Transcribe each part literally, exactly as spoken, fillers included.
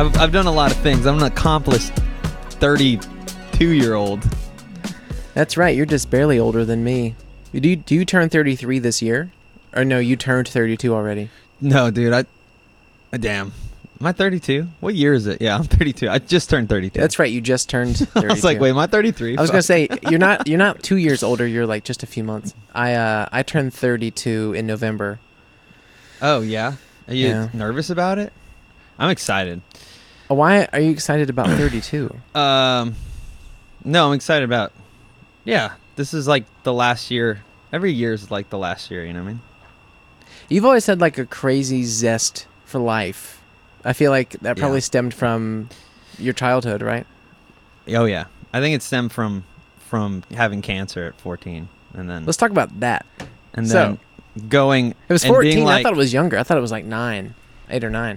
I've I've done a lot of things. I'm an accomplished thirty-two-year-old. That's right. You're just barely older than me. Do you, do you turn thirty-three this year? Or no, you turned thirty-two already. No, dude. I. Uh, damn. Am I thirty-two? What year is it? Yeah, I'm thirty-two. I just turned thirty-two. That's right. You just turned thirty-two. I was like, wait, am I thirty-three? I was gonna say you're not. You're not two years older. You're like just a few months. I uh I turned thirty-two in November. Oh yeah. Are you Yeah. nervous about it? I'm excited. Why are you excited about thirty-two? Um, no, I'm excited about. Yeah, this is like the last year. Every year is like the last year. You know what I mean? You've always had like a crazy zest for life. I feel like that probably Yeah. stemmed from your childhood, right? Oh yeah. I think it stemmed from from having cancer at fourteen, and then Let's talk about that. and so- then going. It was and being fourteen. like, I thought it was younger. I thought it was like nine, eight or nine.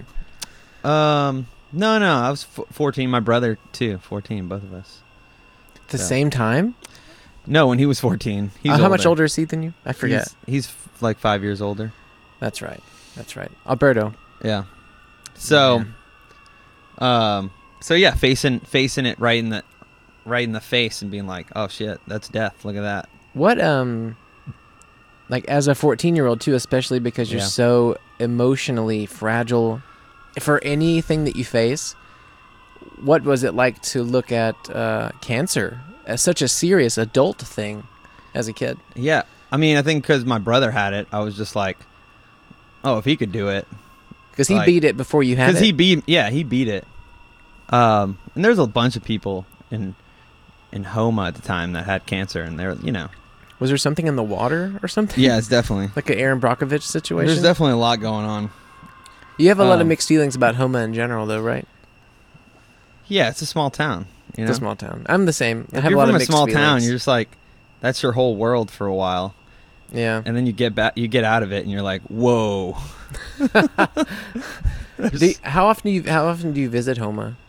Um, no, no, I was f- fourteen. My brother too, fourteen, both of us. At the So- same time? No, when he was fourteen. He's Uh, how much older is he than you? I forget. He's, he's f- like five years older. That's right. That's right. Alberto. Yeah. So, Man. um, so yeah, facing facing it right in the right in the face and being like, oh shit, that's death. Look at that. What um like as a fourteen-year-old too, especially because you're Yeah. so emotionally fragile for anything that you face. What was it like to look at uh, cancer as such a serious adult thing as a kid? Yeah. I mean, I think because my brother had it, I was just like, oh, if he could do it. Because he Like- beat it before you had it. Because he beat, yeah, he beat it. Um, and there's a bunch of people in in Homa at the time that had cancer, and they're, you know, Was there something in the water or something? yeah, it's definitely. Like an Aaron Brockovich situation? There's definitely a lot going on. You have a lot of um, mixed feelings about Homa in general, though, right? Yeah, it's a small town. You know? It's a small town. I'm the same. I If have you're a lot from of a mixed small feelings. town, you're just like, that's your whole world for a while, Yeah. and then you get back, you get out of it, and you're like, whoa. Do you- how often do you how often do you visit Homa?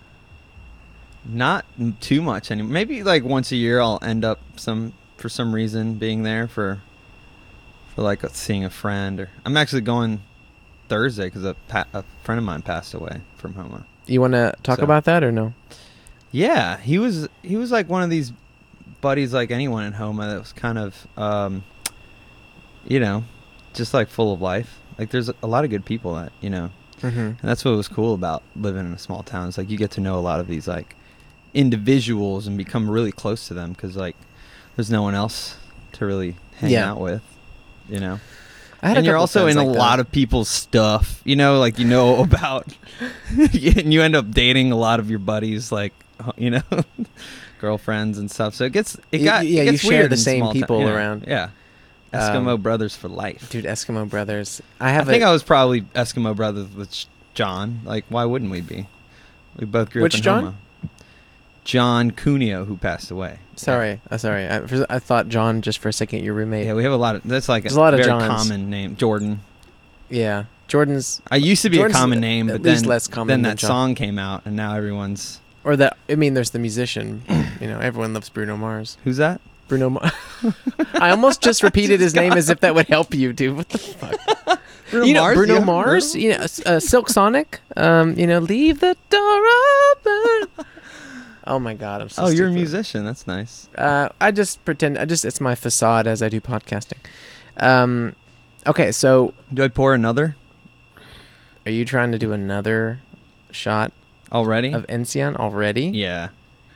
Not m- too much anymore. Maybe like once a year, I'll end up some for some reason being there for for like a, seeing a friend. Or I'm actually going Thursday because a, pa- a friend of mine passed away from Homa. You want to talk So- about that or no? Yeah, he was he was like one of these buddies like anyone in Homa that was kind of um, you know, just like full of life. Like there's a, a lot of good people that you know. Mm-hmm. And that's what was cool about living in a small town. It's like you get to know a lot of these like individuals and become really close to them because like there's no one else to really hang Yeah. out with, you know. I had a And you're couple also friends in a like that. lot of people's stuff, you know, like you know about, and you end up dating a lot of your buddies, like you know, girlfriends and stuff. So it gets it Y- got yeah, it you gets share weird the in same small town, people you know? around. Yeah, Eskimo Um, brothers for life. Dude, Eskimo Brothers. I I have think a, I was probably Eskimo brothers with Sh- John. Like, why wouldn't we be? We both grew Which up in John? Homa. John Cuneo, who passed away. Sorry, uh, sorry. I, for, I thought John just for a second your roommate. Yeah, we have a lot of. That's like There's a lot of very Johns. common name. Jordan. Yeah. Jordan's I used to be Jordan's a common name, at but least then less common then than that John. song came out, and now everyone's. or that. I mean, there's the musician. You know, everyone loves Bruno Mars. Who's that? Bruno Mars. I almost just repeated his name as if that would help you, dude. What the fuck? Bruno you know, Mars? Bruno You haven't heard Mars. of him? You know, uh, Silk Sonic. Um, you know, leave the door open. Oh my God, I'm so. Oh, you're a stupid. musician. That's nice. Uh, I just pretend. I just it's my facade as I do podcasting. Um, okay, so Do I pour another are you trying to do another shot already? of Encian already? Yeah.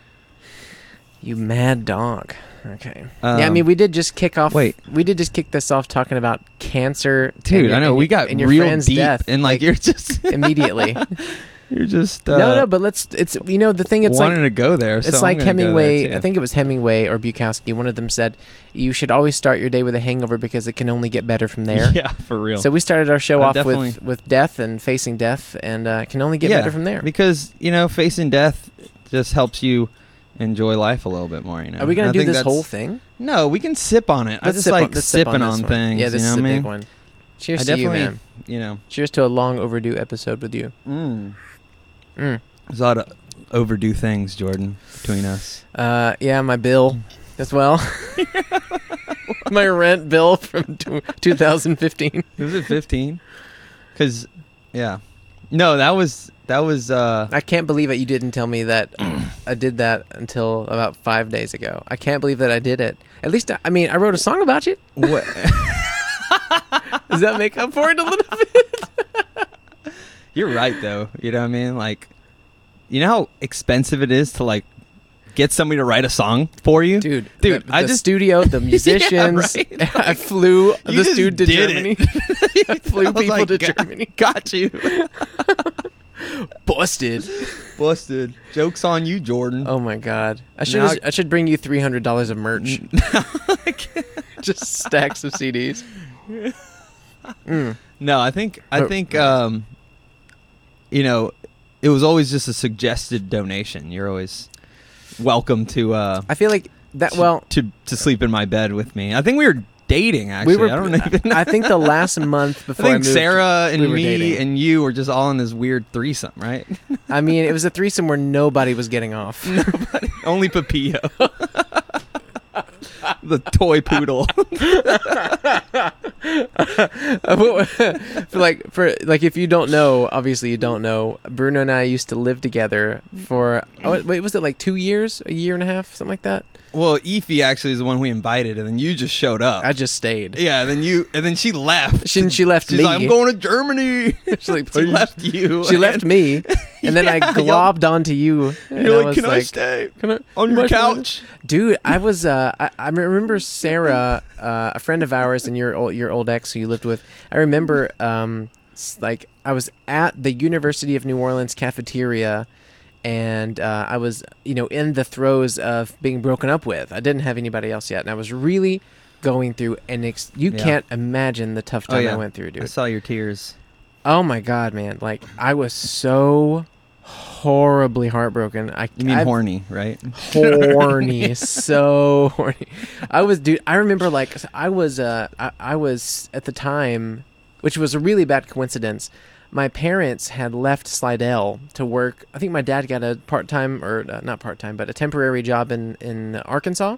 You mad dog. Okay. Um, yeah, I mean, we did just kick off. wait. we did just kick this off talking about cancer. and Dude, your- I know and we your- got and your real friend's deep, death, and like, you're just immediately. you're just uh, no, no, but let's. It's you know the thing. It's wanting like to go there. it's so I'm like gonna go there, Hemingway. too. I think it was Hemingway or Bukowski. One of them said, "You should always start your day with a hangover because it can only get better from there." Yeah, for real. So we started our show I off definitely- with, with death and facing death, and uh, it can only get Yeah, better from there. because you know facing death just helps you enjoy life a little bit more. You know. Are we And I gonna do think this that's- whole thing? No, we can sip on it. I Let's just sip on- like let's sip sipping this on one. things. Yeah, this you know is a what I big mean? one. Cheers I to you, definitely, man. you know. Cheers to a long overdue episode with you. Mm. Mm. There's a lot of overdue things, Jordan, between us. Uh, yeah, my bill as well. My rent bill from two thousand fifteen. Was it fifteen? Because, yeah, No, that was that was. uh I can't believe that you didn't tell me that I did that until about five days ago. I can't believe that I did it. At least, I, I mean, I wrote a song about you. What? Does that make up for it a little bit? You're right, though. You know what I mean? Like, you know how expensive it is to like get somebody to write a song for you, Dude, Dude, the, I the just studio, the musicians. Yeah, right. I flew You this just dude to did Germany. it. I flew I was people like, to "Got- Germany. Got you. Busted. Busted. Joke's on you, Jordan. Oh my god! I should Now- I should bring you three hundred dollars of merch. Just stacks of C Ds. Mm. No, I think I But- think um, you know, it was always just a suggested donation. You're always welcome to uh I feel like that. to- Well, to to sleep in my bed with me. I think we were dating actually. we were. I don't even. I think the last month I before I, think moved, Sarah and we were me dating. and you were just all in this weird threesome, right? I mean, it was a threesome where nobody was getting off. Nobody, only Pepillo, the toy poodle. for like for like if you don't know, obviously you don't know. Bruno and I used to live together for oh wait, was it like two years, a year and a half, something like that? Well, Ify actually is the one we invited, and then you just showed up. I just stayed. yeah, and then you, and then she left. She, she left She's me. like, I'm going to Germany. She's like, she left you. She left me, and then I Yeah, globbed onto you. And You're I like, was can I stay Can I, on your couch? Dude, I was uh, I, I remember Sarah, uh, a friend of ours, and your old, your old ex who you lived with. I remember um, s- like I was at the University of New Orleans cafeteria, and uh, I was you know in the throes of being broken up with. I didn't have anybody else yet, and I was really going through an ex- you Yeah. can't imagine the tough Oh, time yeah. I went through, I dude. saw your tears. Oh my god, man! Like I was so horribly heartbroken. I You mean I've- horny, right? horny, so horny. I was, dude. I remember, like, I was, uh, I, I was at the time, which was a really bad coincidence. My parents had left Slidell to work. I think my dad got a part time, or uh, not part time, but a temporary job in in Arkansas.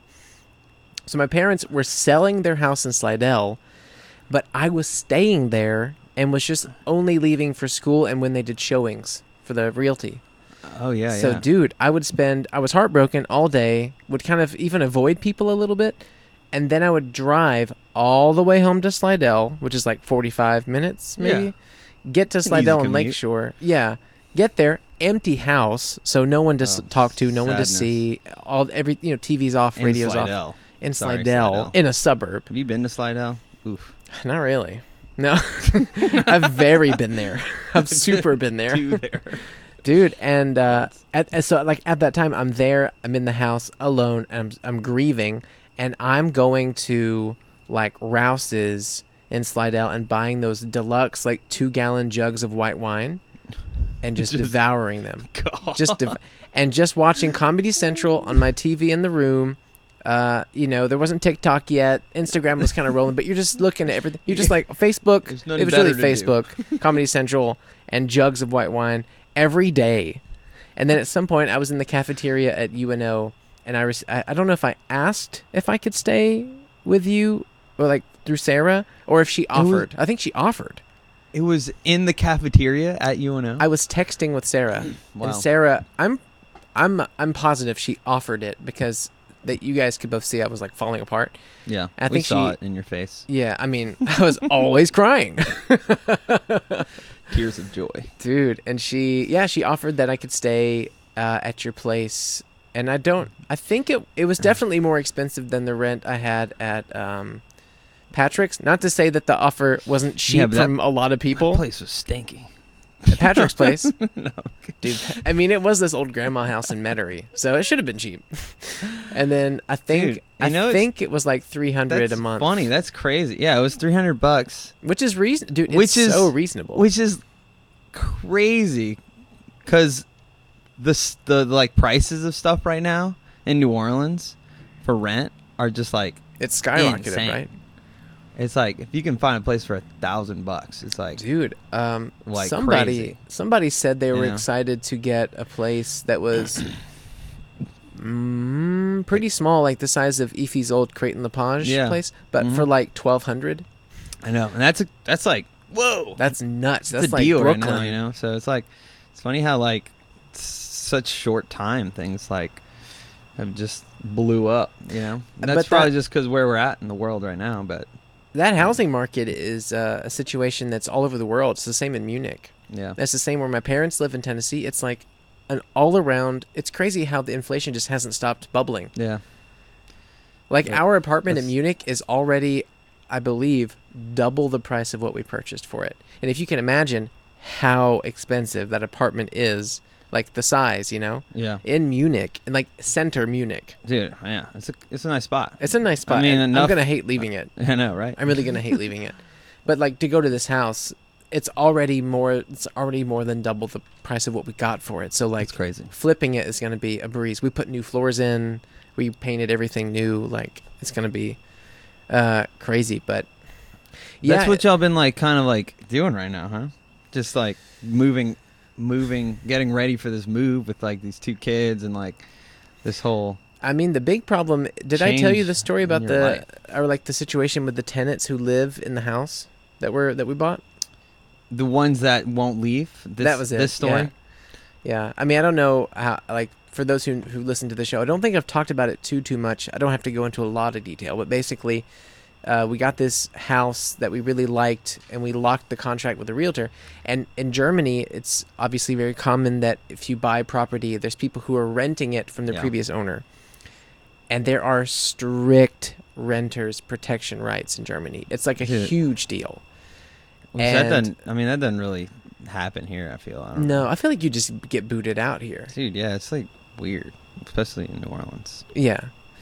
So my parents were selling their house in Slidell, but I was staying there and was just only leaving for school and when they did showings for the realty. Oh yeah, So, yeah. dude, I would spend, I was heartbroken all day, would kind of even avoid people a little bit, and then I would drive all the way home to Slidell, which is like forty-five minutes, maybe. Yeah. Get to An easy Slidell and commute. Lakeshore. Yeah. Get there, empty house, so no one to s Oh, talk to, no one to sadness. see, all every, you know, T V's off, In radio's off. Slidell. In Sorry, Slidell, Slidell. in a suburb. Have you been to Slidell? Oof. Not really. No. I've very been there. I've super been there. Two there. Dude, and uh, at, and so like at that time, I'm there. I'm in the house alone, and I'm I'm grieving, and I'm going to like Rouse's in Slidell and buying those deluxe like two gallon jugs of white wine, and just, Just- devouring them. God. Just dev- and just watching Comedy Central on my T V in the room. Uh, you know, there wasn't TikTok yet. Instagram was kind of rolling, but you're just looking at everything. You're just like Facebook. There's It nothing was really better to do. Facebook, Comedy Central, and jugs of white wine every day. And then at some point, I was in the cafeteria at U N O, and I, res- I I don't know if I asked if I could stay with you, or like through Sarah, or if she was- offered. I think she offered. It was in the cafeteria at U N O. I was texting with Sarah, Wow. and Sarah, I'm, I'm, I'm positive she offered it because that you guys could both see I was like falling apart. yeah, I we think saw she- it in your face. Yeah, I mean, I was always crying. Tears of joy. Dude, and she yeah she offered that I could stay uh, at your place, and I don't I think it it was definitely more expensive than the rent I had at um, Patrick's. Not to say that the offer wasn't cheap Yeah, but that- from a lot of That people place was stinky. at Patrick's place. No. Dude, I mean, it was this old grandma house in Metairie, so it should have been cheap. And then I think Dude, you I know, it's- think it was like three hundred That's a month, funny. That's crazy. Yeah, it was three hundred bucks, which is reason, dude. It's Which is- so reasonable. which is crazy, because the s- the like prices of stuff right now in New Orleans for rent are just like it's skyrocketed, insane. right? It's like if you can find a place for a thousand bucks, it's like Dude, um, Like somebody crazy. somebody said they were Yeah. excited to get a place that was mm, pretty small, like the size of Ify's old Crate and Lepage Yeah. place, but Mhm. for like twelve hundred. I know, and that's a, that's like whoa, That's nuts. that's That's a like deal Brooklyn. right now, you know. So it's like, it's funny how like s- such short time things like have just blew up, you know. And that's But probably that- just because where we're at in the world right now. But That housing market is uh, a situation that's all over the world. It's the same in Munich. yeah, That's the same where my parents live in Tennessee. It's like an all around. It's crazy how the inflation just hasn't stopped bubbling. yeah, Like Yeah, our apartment in that's- Munich is already, I believe, double the price of what we purchased for it. And if you can imagine how expensive that apartment is, like the size, you know, yeah, in Munich, in like center Munich, dude, yeah. It's a it's a nice spot. it's a nice spot. I mean, and I'm enough- gonna hate leaving it. I know, right? I'm really gonna hate leaving it. But like to go to this house, it's already more. It's already more than double the price of what we got for it. So like It's crazy. flipping it is gonna be a breeze. We put new floors in. We painted everything new. Like it's gonna be uh, crazy. But yeah, That's what y'all been like, kind of like doing right now, huh? Just like moving, moving, getting ready for this move with like these two kids and like this whole. I mean, the big problem. Did I tell you change the story in about your the life. or like the situation with the tenants who live in the house that were that we bought? The ones that won't leave. This, That was it, This story. Yeah, I mean, I don't know how. Like for those who who listen to the show, I don't think I've talked about it too too much. I don't have to go into a lot of detail, but basically, uh, we got this house that we really liked, and we locked the contract with the realtor. And in Germany, it's obviously very common that if you buy property, there's people who are renting it from the Yeah. previous owner, and there are strict renters protection rights in Germany. It's like a Yeah. huge deal. Which that And- doesn't. I mean, that doesn't really happen here. I feel. I don't No, I feel like you just get booted out here. Dude, yeah, it's like weird, especially in New Orleans. Yeah.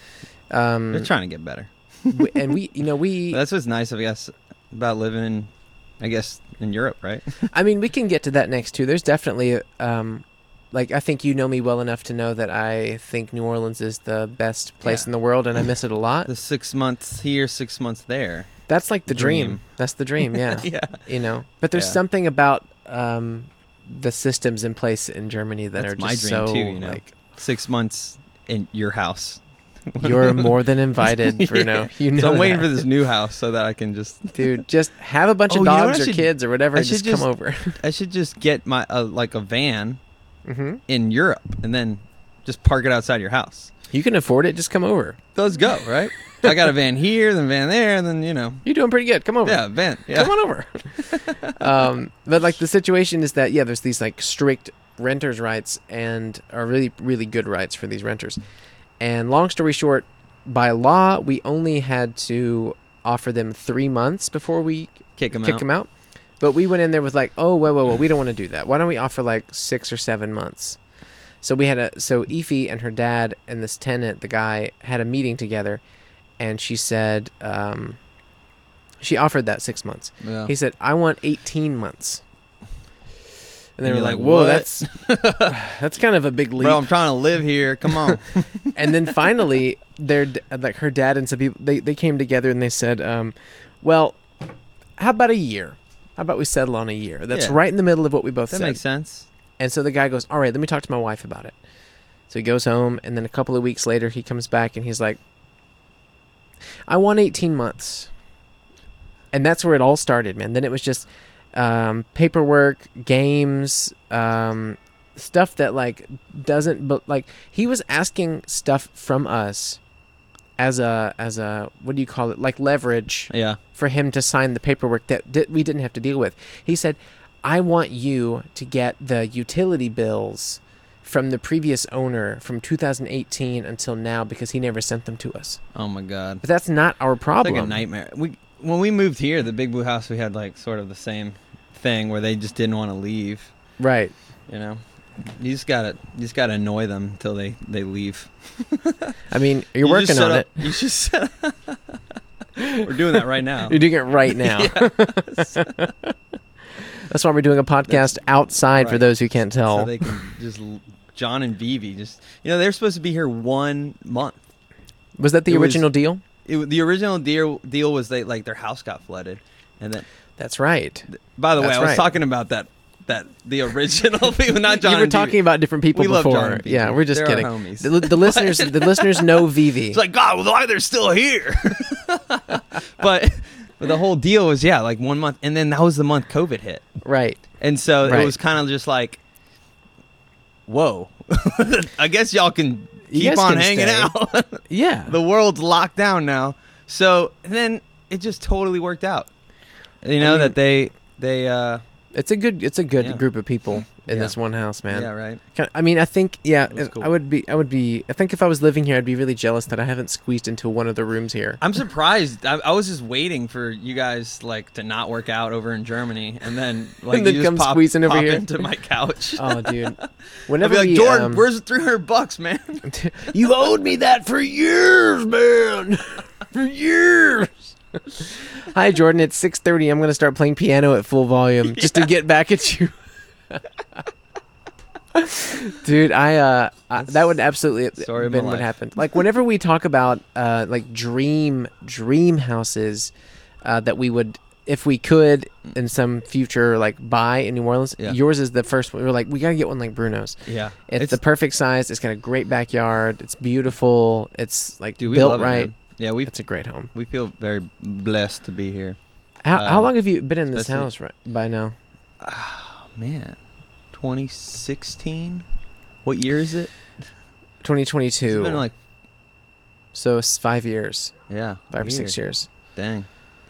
Um, They're trying to get better. w- and we, you know, we. That's what's nice, I guess, about living in, I guess, in Europe, right? I mean, we can get to that next too. There's definitely, um, like, I think you know me well enough to know that I think New Orleans is the best place Yeah. in the world, and I miss it a lot. The six months here, six months there. That's like the dream. dream. That's the dream. Yeah. yeah. You know, but there's Yeah. something about um, the systems in place in Germany that That's are my just dream so too, you know. like. Six months in your house. You're more than invited, Bruno. Yeah. You know. So I'm waiting that. for this new house so that I can just. Dude, just have a bunch Oh, of you know what dogs I or should- kids or whatever, I and just, should just- come over. I should just get my uh, like a van hmm in Europe and then just park it outside your house. You can afford it. Just come over. Those go right. I got a van here, then a van there, and then you know. You're doing pretty good. Come over. Yeah, van. Yeah. Come on over. um, but like the situation is that yeah, there's these like strict renters' rights and are really really good rights for these renters. And long story short, by law, we only had to offer them three months before we Kick them kick out. them out. But we went in there with like, oh, whoa, whoa, whoa, we don't want to do that. Why don't we offer like six or seven months? So we had a so Ify and her dad and this tenant, the guy, had a meeting together, and she said um, she offered that six months. Yeah. He said, I want eighteen months. And they And were you're like, like, whoa, "What?" that's that's kind of a big leap. Bro, I'm trying to live here. Come on. And then finally, their d- like her dad and some people they, they came together and they said, um, well, how about a year? How about we settle on a year? That's Yeah. right in the middle of what we both That said. makes sense. And so the guy goes, all right, let me talk to my wife about it. So he goes home, and then a couple of weeks later, he comes back and he's like, I want eighteen months. And that's where it all started, man. Then it was just um, paperwork, games, um, stuff that, like, doesn't, but, like, he was asking stuff from us as a, as a, what do you call it? Like leverage Yeah. for him to sign the paperwork that di- we didn't have to deal with. He said, I want you to get the utility bills from the previous owner from two thousand eighteen until now because he never sent them to us. Oh my God. But that's not our It's problem. like a nightmare. We when we moved here, the Big Blue House, we had like sort of the same thing where they just didn't want to leave. Right. You know, you just gotta you just gotta annoy them until they they leave. I mean, you're You working just on set it. up- You just set up- We're doing that right now. You're doing it right now. Yes. That's why we're doing a podcast outside for right. those who can't tell. So they can just John and Vivi just you know they're supposed to be here one month. was that the it was- original deal? It, the original deal deal was they like their house got flooded, and then That's right. by the way, That's I was right. talking about that that the original people, not John. you were and talking Vivi. about different people We love before. John and Vivi. Yeah, we're just They're kidding. our homies. The, the listeners, the listeners know Vivi. It's like God, why they're still here? but but But the whole deal was, yeah, like one month. And then that was the month COVID hit. Right. And so Right. it was kind of just like, whoa. I guess y'all can You keep guys on can hanging stay. out. Yeah. The world's locked down now. So then it just totally worked out. You know, mean- that they, they, uh, It's a good it's a good Yeah. group of people in Yeah. this one house, man. yeah, right. Kind- I mean, I think yeah, It was cool. I would be I would be I think if I was living here, I'd be really jealous that I haven't squeezed into one of the rooms here. I'm surprised. I, I was just waiting for you guys like to not work out over in Germany, and then like And then you come just pop, squeezing over pop here. into my couch. Oh, dude. I'd Whenever be like, we, Jordan, um, where's the three hundred bucks, man? you owed me that for years, man. For years. Hi, Jordan. It's six thirty. I'm going to start playing piano at full volume just to get back at you. Dude, I uh, I, that would absolutely have Story of my been what life. happened. Like whenever we talk about uh, like dream dream houses uh, that we would, if we could, in some future like buy in New Orleans, Yeah. yours is the first one. We were like, we gotta get one like Bruno's. Yeah, It's, the perfect size. It's got a great backyard. It's beautiful. It's like dude, we built love it, right. man. Yeah, we It's a great home. we feel very blessed to be here. How, how Um, long have you been in this especially- house right by now? Oh man, twenty sixteen. What year is it? twenty It's twenty-two. been like So it's five years, yeah, five or years. six years. Dang,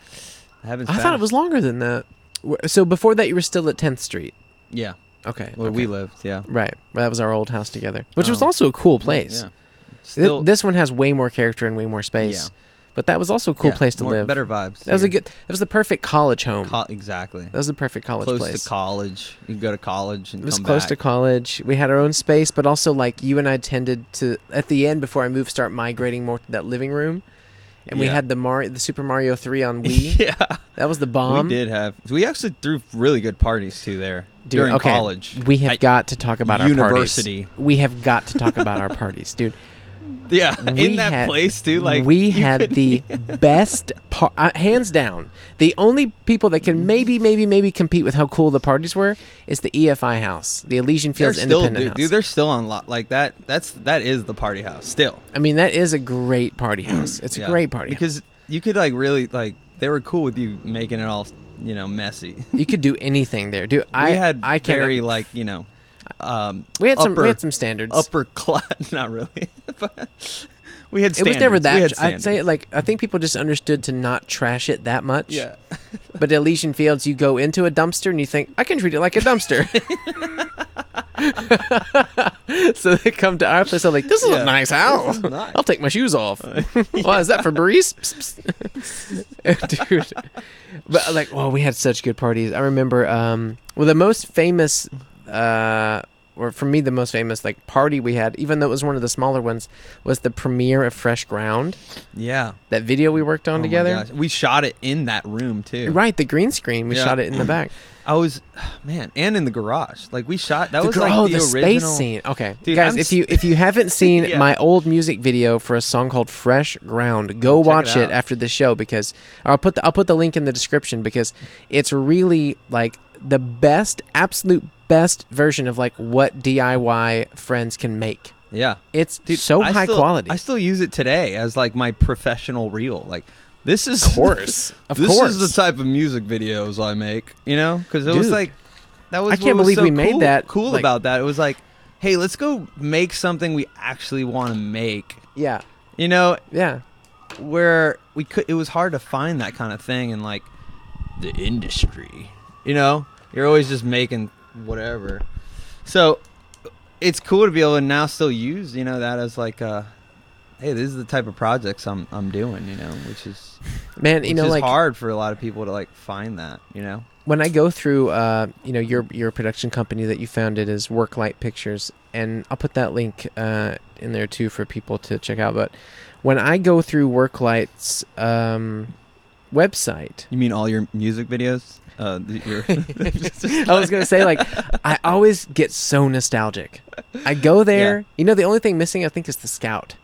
I haven't. I thought it was longer than that. Wh- So before that, you were still at tenth Street. Yeah, Okay. where okay. we lived. Yeah, Right. That was our old house together, which was Um, also a cool place. Yeah, Th- still this one has way more character and way more space. Yeah. But that was also a cool yeah, place to more- live. Better vibes. That was a here. good. That was the perfect college home. Co- exactly. that was the perfect college Close place. to college. You go to college and It was come close back. to college. We had our own space, but also like you and I tended to at the end before I moved start migrating more to that living room. And we Yeah. had the Mario, the Super Mario three on Wii. yeah, That was the bomb. we did have. We actually threw really good parties too there Dude, during okay. college. We have At got to talk about university. our parties. We have got to talk about our parties, dude. Yeah, We in that had- place too. Like we you had couldn't- the best, par- uh, hands down. The only people that can maybe, maybe, maybe compete with how cool the parties were is the E F I house, the Elysian They're Fields still, Independent dude, House. dude, they're still on lot like that. That's that is the party house still. I mean, that is a great party house. It's Yeah. a great party house. because you could like really like they were cool with you making it all you know messy. You could do anything there, dude. I we had I can't. very like you know um we had some. upper, We had some standards. upper class. Not really, but we had. it Standards. was never We that. had I'd say standards. like I think people just understood to not trash it that much. Yeah. But at Elysian Fields, you go into a dumpster and you think, I can treat it like a dumpster. So they come to our place, I'm like, this is Yeah. a nice house. This is nice. I'll take my shoes off. Well, is that for Breeze? Dude. But like, well, we had such good parties. I remember, um, well, the most famous, uh, or for me, the most famous like party we had, even though it was one of the smaller ones, was the premiere of Fresh Ground. Yeah. That video we worked on Oh my together. gosh. We shot it in that room too. Right, the green screen. We Yeah. shot it in the back. I was, man, and in the garage. Like we shot. That The was gr- like oh, the, the, original. space scene. Okay, Dude, guys, I'm if s- you if you haven't seen Yeah. my old music video for a song called "Fresh Ground," go Check it watch it, out. after the show because or I'll put the I'll put the link in the description because it's really like the best, absolute best version of like what D I Y friends can make. Yeah. It's Dude, so I high still- quality. I still use it today as like my professional reel. Like this is, Of course, of this course. is the type of music videos I make. You know, because it was Dude. like that was. I what can't was believe so we made cool- that, Cool like- about that. It was like, hey, let's go make something we actually want to make. yeah, You know, yeah. where we could. It was hard to find that kind of thing in like the industry. You know, you're always just making whatever. So it's cool to be able to now still use you know that as like uh hey, this is the type of projects I'm I'm doing, you know, which is Man, you which know, is like hard for a lot of people to like find that, you know. when I go through, uh, you know, your your production company that you founded is Worklight Pictures, and I'll put that link uh, in there too for people to check out. But when I go through Worklight's um, website, You mean all your music videos? Uh, th- your I was gonna say like I always get so nostalgic. I go there, Yeah. you know, the only thing missing I think is the Scout.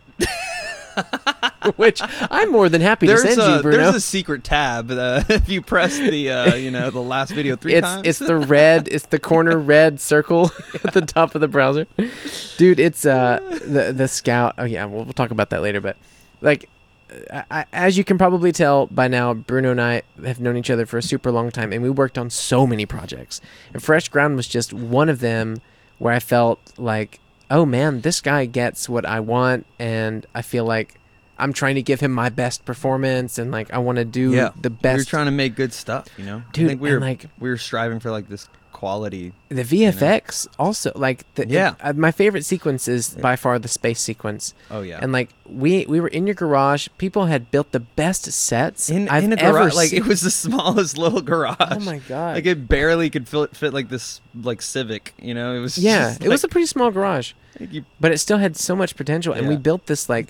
Which I'm more than happy there's to send a you, Bruno. there's a secret tab uh, if you press the uh, you know the last video three it's times. it's the red it's the corner red circle at the top of the browser, dude. It's uh the the Scout. Oh yeah, we'll, we'll talk about that later. But like I, I, as you can probably tell by now, Bruno and I have known each other for a super long time, and we worked on so many projects. And Fresh Ground was just one of them where I felt like, oh man, this guy gets what I want, and I feel like I'm trying to give him my best performance, and like I want to do yeah. the best. We were trying to make good stuff, you know. Dude, I think we and, were like- we were striving for like this quality. The V F X also, like the, Yeah. uh, my favorite sequence is by far the space sequence. Oh yeah. And like we we were in your garage, people had built the best sets in, I've in a ever garage, like seen. it was the smallest little garage. Oh my god! Like it barely could fit, fit like this like Civic, you know. It was yeah, just, it was a like, pretty small garage, you, but it still had so much potential. And we Yeah. built this like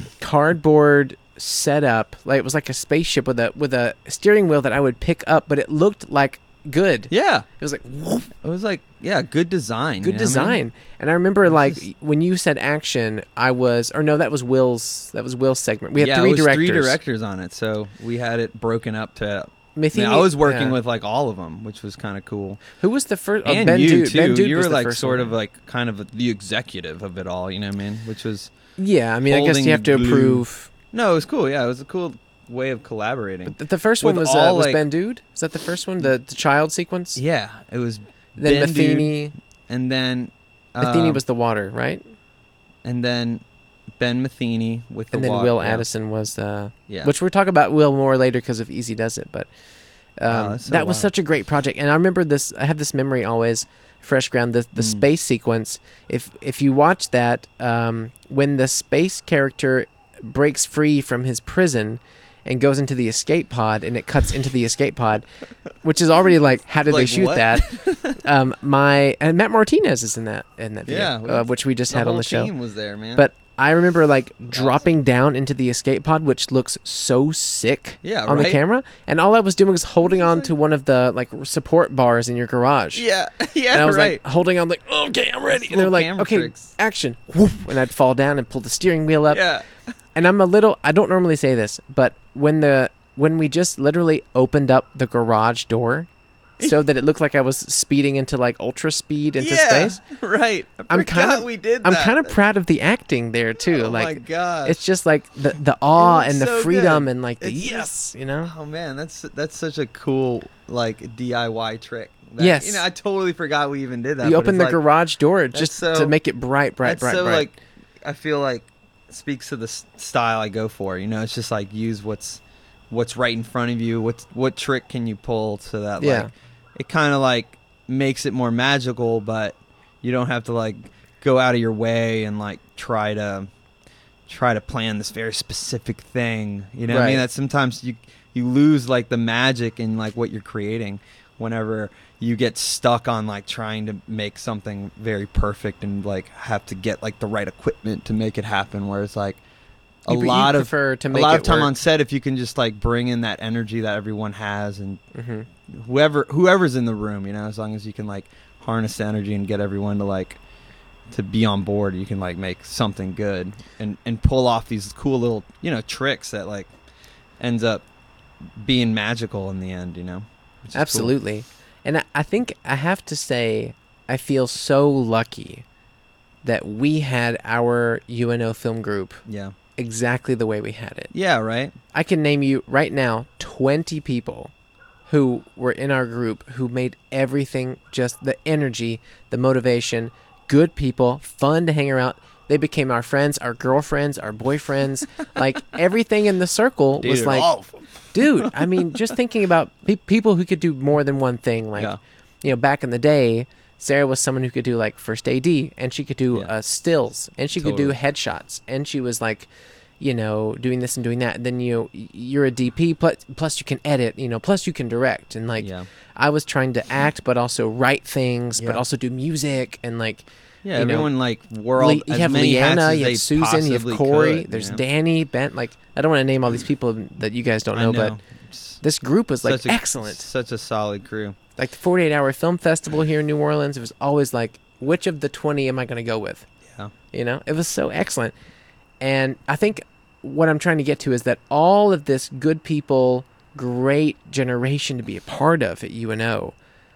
cardboard setup, like it was like a spaceship with a with a steering wheel that I would pick up, but it looked like good. yeah. It was like woof, It was like yeah, good design. good you know what I mean? design. And I remember like just- when you said action, I was or no, that was Will's that was Will's segment. We had yeah, three it was directors. three directors on it, so we had it broken up to. I, mean, Matheny- I was working yeah. with like all of them, which was kind of cool. Who was the first? Oh, and Ben you Dude. too. Ben Dude you was were the like first sort one. of like kind of the executive of it all. You know what I mean? Which was Yeah, I mean, I guess holding you have to the glue. approve. no, it was cool. Yeah, it was a cool way of collaborating. The, the first one With was uh, all, was like- Ben Dude. Is that the first one? The, the child sequence. Yeah, it was. Then Ben Dude, Matheny. and then Matheny um, was the water, right? and then Ben Matheny with the And then wa- Will yeah. Addison was the. Yeah. Which we'll talk about Will more later because of Easy Does It, but um, Wow, that's so that was wild. such a great project, and I remember this. I have this memory always. Fresh Ground, the the Mm. space sequence. If if you watch that, um, when the space character breaks free from his prison and goes into the escape pod, and it cuts into the escape pod, which is already like, how did they Like, shoot what? that? um, my and Matt Martinez is in that in that video, Yeah, uh, which we just the had on whole the show. team was there, man. But I remember like dropping down into the escape pod, which looks so sick Yeah, on the right? camera. And all I was doing was holding on to one of the like support bars in your garage. yeah, yeah, And I was right. like holding on, like, okay, I'm ready. And they're Little like, camera okay, tricks. action. Woof, and I'd fall down and pull the steering wheel up. yeah, And I'm a little, I don't normally say this, but when the when we just literally opened up the garage door so that it looked like I was speeding into like ultra speed into yeah, space. right. I I'm forgot kind of we did. I'm that. kind of proud of the acting there too. Oh like my god, it's just like the the awe looks and the so freedom good. and like the It's yes, just- you know. Oh man, that's that's such a cool like D I Y trick. That- Yes. you know, I totally forgot we even did that. You but open it's the like, garage door that's just so- to make it bright, bright, that's bright, so bright. like, I feel like speaks to the s- style I go for. You know, it's just like use what's what's right in front of you. What's what trick can you pull so that Yeah. like it kind of like makes it more magical, but you don't have to like go out of your way and like try to try to plan this very specific thing. You know what I mean? Right. That sometimes you you lose like the magic in like what you're creating whenever you get stuck on like trying to make something very perfect and like have to get like the right equipment to make it happen, where it's like a You pre- you lot of prefer to a make lot it of time work. on set, if you can just like bring in that energy that everyone has and Mhm. whoever whoever's in the room, you know, as long as you can like harness the energy and get everyone to like to be on board, you can like make something good and and pull off these cool little, you know, tricks that like ends up being magical in the end, you know. Which is cool. Absolutely. And I, I think I have to say I feel so lucky that we had our U N O film group Yeah. exactly the way we had it. Yeah, right? I can name you right now twenty people who were in our group who made everything just the energy, the motivation, good people, fun to hang around. They became our friends, our girlfriends, our boyfriends. Like everything in the circle was Dude, like, all of 'em. dude, I mean, just thinking about pe- people who could do more than one thing. Like, Yeah. you know, back in the day, Sarah was someone who could do like first A D, and she could do Yeah. uh, stills, and she could do Totally. headshots, and she was like, you know, doing this and doing that. And then you you're a D P, plus, plus you can edit, you know, plus you can direct, and like Yeah. I was trying to act, but also write things, but Yeah. also do music, and like Yeah, you know, everyone like world Le- you as have many hats Leanna, as you they have Susan, you have possibly Corey, could, there's you know? Danny, Bent. Like I don't want to name all these people that you guys don't know, I know. but It's this group was like such a- excellent. Such a solid crew. Like the forty-eight hour film festival here in New Orleans, it was always like, which of the twenty am I going to go with? Yeah. You know, it was so excellent. And I think what I'm trying to get to is that all of this good people, great generation to be a part of at U N O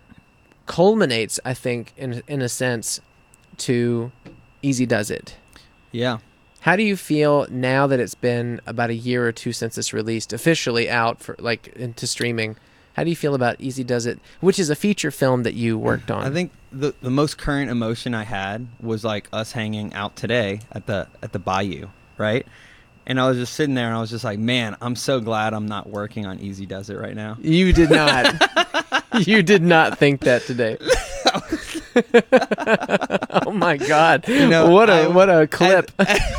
culminates, I think, in in a sense, to Easy Does It. Yeah. How do you feel now that it's been about a year or two since it's released, officially out for like into streaming? How do you feel about Easy Does It, which is a feature film that you worked on? I think the the most current emotion I had was like us hanging out today at the at the Bayou, right? And I was just sitting there and I was just like, man, I'm so glad I'm not working on Easy Does It right now. You did not. You did not think that today. Oh my God! You know, what a I, what a clip.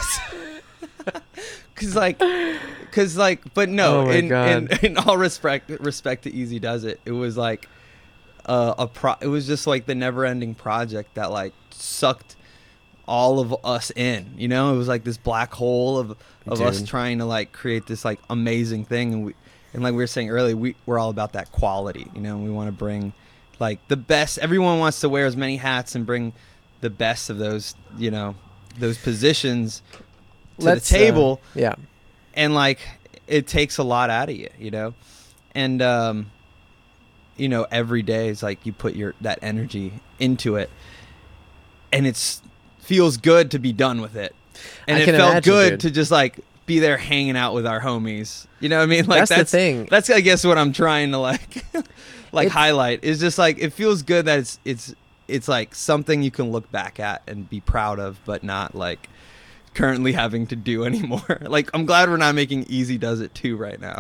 Because like, because like, but no, Oh my in, God. in in all respect respect to Easy Does It, it was like uh, a pro. It was just like the never ending project that like sucked all of us in. You know, it was like this black hole of of us Dude. trying to like create this like amazing thing, and we and like we were saying earlier, we we're all about that quality. You know, and we want to bring like the best. Everyone wants to wear as many hats and bring the best of those. You know, those positions to Let's, the table. Uh, yeah. And like it takes a lot out of you, you know, and um, you know, every day is like you put your that energy into it, and it's feels good to be done with it, and I it can felt imagine, good dude. to just like be there hanging out with our homies. You know what I mean? Like That's the that's thing. That's I guess what I'm trying to like like It's- highlight is just like it feels good that it's it's it's like something you can look back at and be proud of, but not like currently having to do anymore. Like I'm glad we're not making Easy Does It two right now.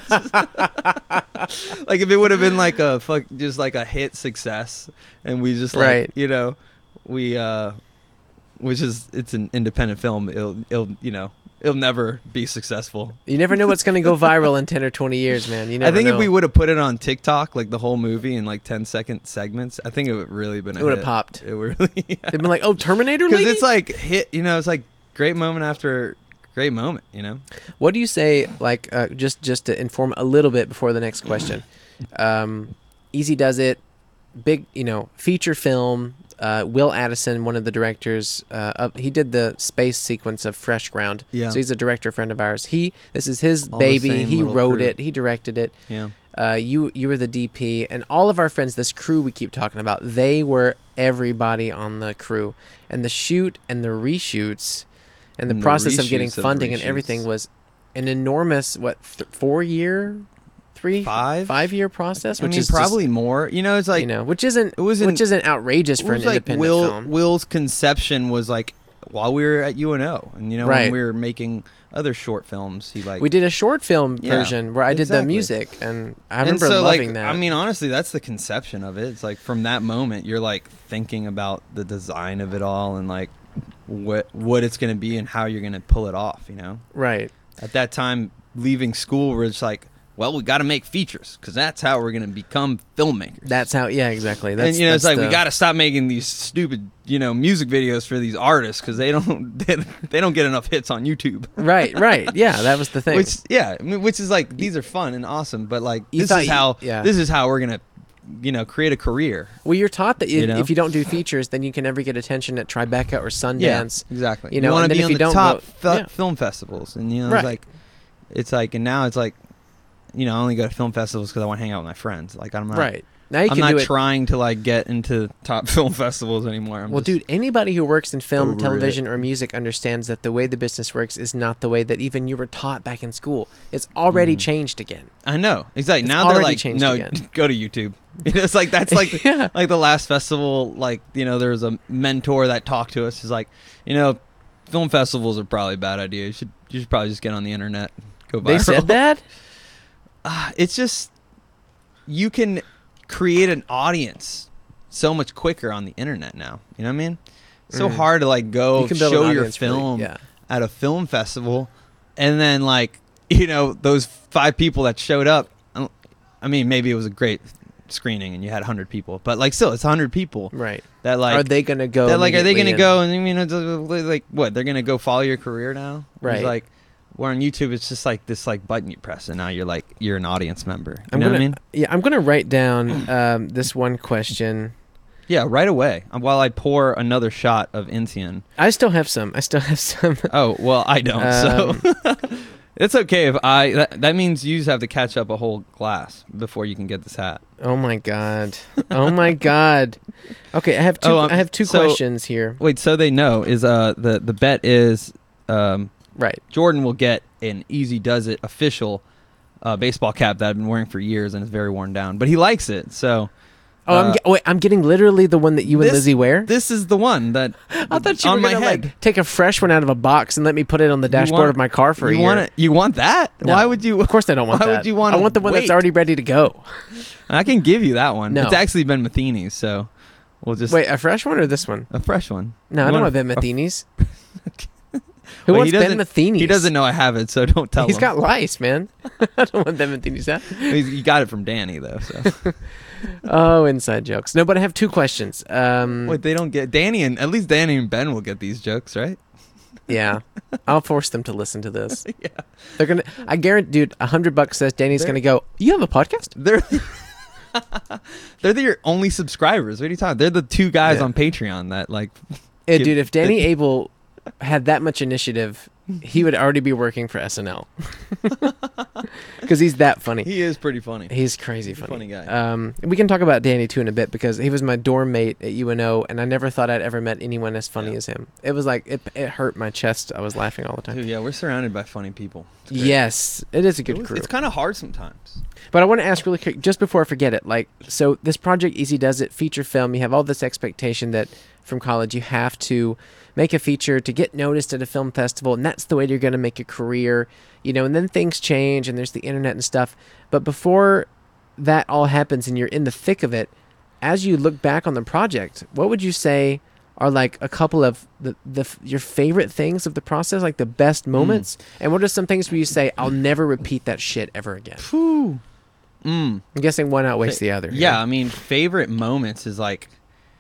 Like if it would have been like a fuck just like a hit success and we just like Right. you know we uh which is it's an independent film, it'll it'll you know it'll never be successful. You never know what's going to go viral in ten or twenty years, man. You never I think know. if we would have put it on TikTok, like the whole movie in like ten second segments, I think it would really been a It would have hit. popped. It would really They've been like, "Oh, Terminator because lady?" it's like hit, you know, it's like great moment after great moment, you know. What do you say, like, uh, just just to inform a little bit before the next question? Um, Easy Does It, big, you know, feature film. Uh, Will Addison, one of the directors, uh, up, he did the space sequence of Fresh Ground. Yeah. So he's a director friend of ours. He, this is his All the baby. same He little wrote crew. it. He directed it. Yeah. Uh, you you were the D P, and all of our friends, this crew we keep talking about, they were everybody on the crew, and the shoot and the reshoots, and the And the process of getting reshoots of funding and reshoots. everything was an enormous what th- four year, three Five? five year process, I which mean, is just, probably more. You know, it's like you know, which isn't it was in- which isn't outrageous it for an was like independent Will film. Will's conception was like while we were at U N O, and you know Right. when we were making other short films, he like We did a short film Yeah, version where I did the exactly. music, and I and remember so loving like that. I mean, honestly, that's the conception of it. It's like from that moment, you're like thinking about the design of it all and like what what it's going to be and how you're going to pull it off. You know, right. at that time, leaving school, we're just like, well, we got to make features because that's how we're going to become filmmakers. That's how. Yeah, exactly. That's, and you know, it's that's like we the- got to stop making these stupid, you know, music videos for these artists because they don't they, they don't get enough hits on YouTube. Right, right. Yeah, that was the thing. Which yeah, I mean, which is like these are fun and awesome, but like You this thought is you- how yeah. this is how we're gonna, you know, create a career. Well, you're taught that if You you, know? if you don't do features, then you can never get attention at Tribeca or Sundance. exactly. You know, want and to then be if on you the don't top go- fi- yeah. film festivals, and you know, Right. it's like, it's like, and now it's like, you know, I only go to film festivals because I want to hang out with my friends. Like I'm not, Right. Now you I'm can not do it. trying to like get into top film festivals anymore. I'm Well, just, dude, anybody who works in film, over it. television, or music understands that the way the business works is not the way that even you were taught back in school. It's already Mhm. changed again. I know exactly. It's Now they're already like, changed no, again. go to YouTube. It's like that's like Yeah. like the last festival. Like you know, there was a mentor that talked to us. He's like, you know, film festivals are probably a bad idea. You should you should probably just get on the internet, go viral. They said that? Ah, it's just you can create an audience so much quicker on the internet now. You know what I mean? It's so Mm. hard to like go You can build show an your audience really- film yeah. at a film festival, and then like you know those five people that showed up. I don't- I mean, maybe it was a great screening and you had a hundred people, but like still, it's a hundred people Right. that like are they going to go? that like are they immediately gonna and- go and you know like what they're gonna go follow your career now? It's Right. like where on YouTube it's just like this like button you press and now you're like you're an audience member. You I'm know gonna, what I mean? Yeah, I'm going to write down um, this one question. Yeah, right away. Um, While I pour another shot of Intian. I still have some. I still have some. Oh well, I don't. Um, so it's okay if I. That, that means you just have to catch up a whole glass before you can get this hat. Oh my god. Oh my god. Okay, I have two. Oh, um, I have two so- questions here. Wait, so they know is uh the the bet is um, Right. Jordan will get an Easy Does It official uh, baseball cap that I've been wearing for years and it's very worn down, but he likes it. So, Oh, I'm uh, ge- wait, I'm getting literally the one that you and this- Lizzie wear. This is the one that I thought you on were my gonna head. like take a fresh one out of a box and let me put it on the dashboard want- of my car for a you year. want it? You want that? No. Why would you? Of course, I don't want why that. would you want? I want the one that's wait? already ready to go. I can give you that one. No. It's actually Ben Matheny's, so we'll just Wait, a fresh one or this one? a fresh one. No, I You don't want want Ben a- Matheny's. Who Well, wants he Ben doesn't- Matheny's? He doesn't know I have it, so don't tell He's him. got lice, man. I don't want Ben Matheny's. That. He's- You got it from Danny though. So Oh, inside jokes. No, but I have two questions. Um, wait, they don't get Danny and at least Danny and Ben will get these jokes, right? yeah, I'll force them to listen to this. Yeah, They're gonna. I guarantee, dude. A hundred bucks says Danny's They're- gonna go. You have a podcast? they're they're the, your only subscribers. What are you talking? They're the two guys Yeah. on Patreon that like. Yeah, Give- dude. If Danny Abel had that much initiative, he would already be working for S N L because he's that funny. He is pretty funny. He's crazy He's a funny. funny guy. Um, we can talk about Danny too in a bit because he was my dorm mate at U N O, and I never thought I'd ever met anyone as funny Yeah. as him. It was like it, it hurt my chest. I was laughing all the time. Dude, yeah, we're surrounded by funny people. It's great. Yes, it is a good It was- crew. It's kind of hard sometimes. But I want to ask really quick, just before I forget it, like, so this project Easy Does It feature film, you have all this expectation that from college you have to make a feature to get noticed at a film festival, and that's the way you're going to make a career, you know, and then things change and there's the internet and stuff. But before that all happens and you're in the thick of it, as you look back on the project, what would you say are like a couple of the, the your favorite things of the process, like the best moments? And what are some things where you say, I'll never repeat that shit ever again? Phew. Mm. I'm guessing one outweighs the other. Yeah, I mean, favorite moments is like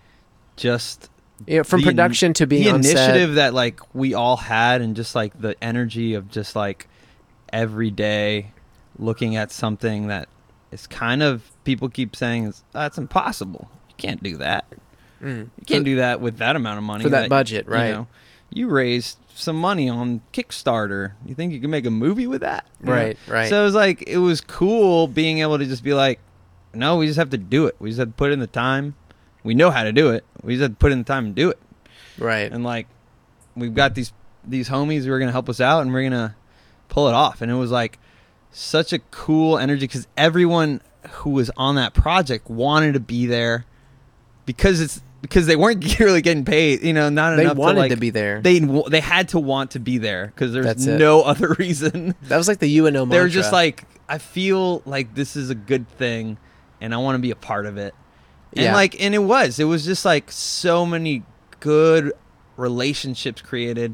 just You know, from the in- production to being the on set. initiative that like we all had, and just like the energy of just like every day looking at something that is kind of people keep saying is that's impossible. You can't do that. Mm. You can't do that with that amount of money For that budget, right. You know, you raised some money on Kickstarter. You think you can make a movie with that? You know? Right, right. So it was like it was cool being able to just be like, no, we just have to do it. We just have to put in the time. We know how to do it. We just have to put in the time and do it. Right. And like, we've got these these homies who are gonna help us out, and we're gonna pull it off. And it was like such a cool energy because everyone who was on that project wanted to be there because it's because they weren't really getting paid. You know, not They enough wanted to, like, to be there. They they had to want to be there because there's That's it. no other reason. That was like the U N O mantra. They were just like, I feel like this is a good thing, and I want to be a part of it. And Yeah. like, and it was, it was just like so many good relationships created.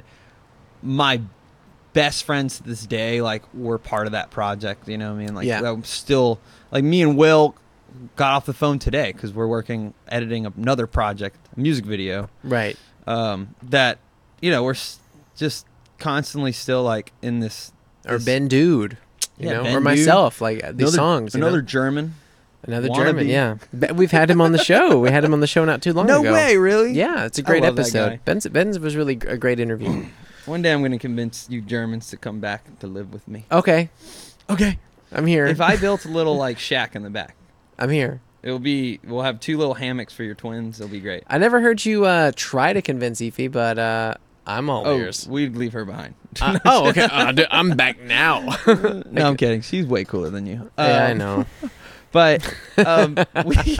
My best friends to this day, like, were part of that project. You know what I mean? Like, Yeah. I'm still, like, me and Will got off the phone today because we're working, editing another project, a music video. right. Um, that, you know, we're s- just constantly still like in this. Or this- Ben Dude, you Yeah, know, Ben or Dude. myself, like uh, these another, songs. you know? Another German. Another wannabe. German, yeah. Be- We've had him on the show. We had him on the show not too long No ago. way, really? Yeah, it's a I great love that episode. guy. Ben's, Ben's was really a great interview. One day I'm going to convince you Germans to come back to live with me. Okay, Okay. I'm here. If I built a little like shack in the back, I'm here. it'll be. We'll have two little hammocks for your twins. It'll be great. I never heard you uh, try to convince Ify, but uh, I'm all Oh, ears. we'd leave her behind. Uh, oh, okay. Uh, dude, I'm back now. No, I'm kidding. She's way cooler than you. yeah, I Um, know. But um, we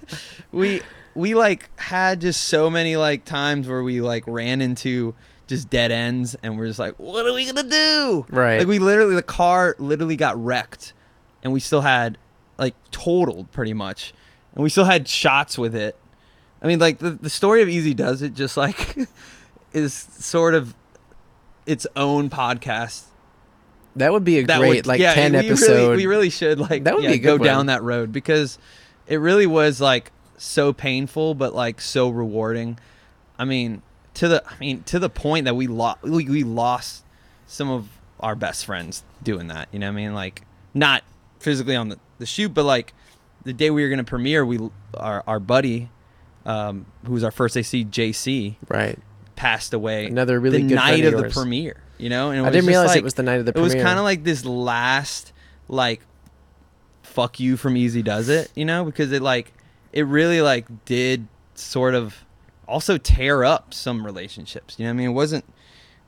we we like had just so many like times where we like ran into just dead ends, and we're just like, what are we gonna do? Right. Like we literally, the car literally got wrecked, and we still had like totaled pretty much, and we still had shots with it. I mean, like the the story of Easy Does It just like is sort of its own podcast. That would be a That great would, like yeah, ten we episode. Really, we really should like That would yeah, be a go good down one. that road because it really was like so painful, but like so rewarding. I mean, to the I mean to the point that we lost we, we lost some of our best friends doing that. You know what I mean? Like not physically on the, the shoot, but like the day we were gonna premiere, we our our buddy, um, who was our first A C, J C, right. passed away. Another really the good night friend of of the yours. premiere. You know, and it I was didn't just realize like, it was the night of the it was premiere. kind of like this last like fuck you from Easy Does It, you know, because it like it really like did sort of also tear up some relationships. You know what I mean? It wasn't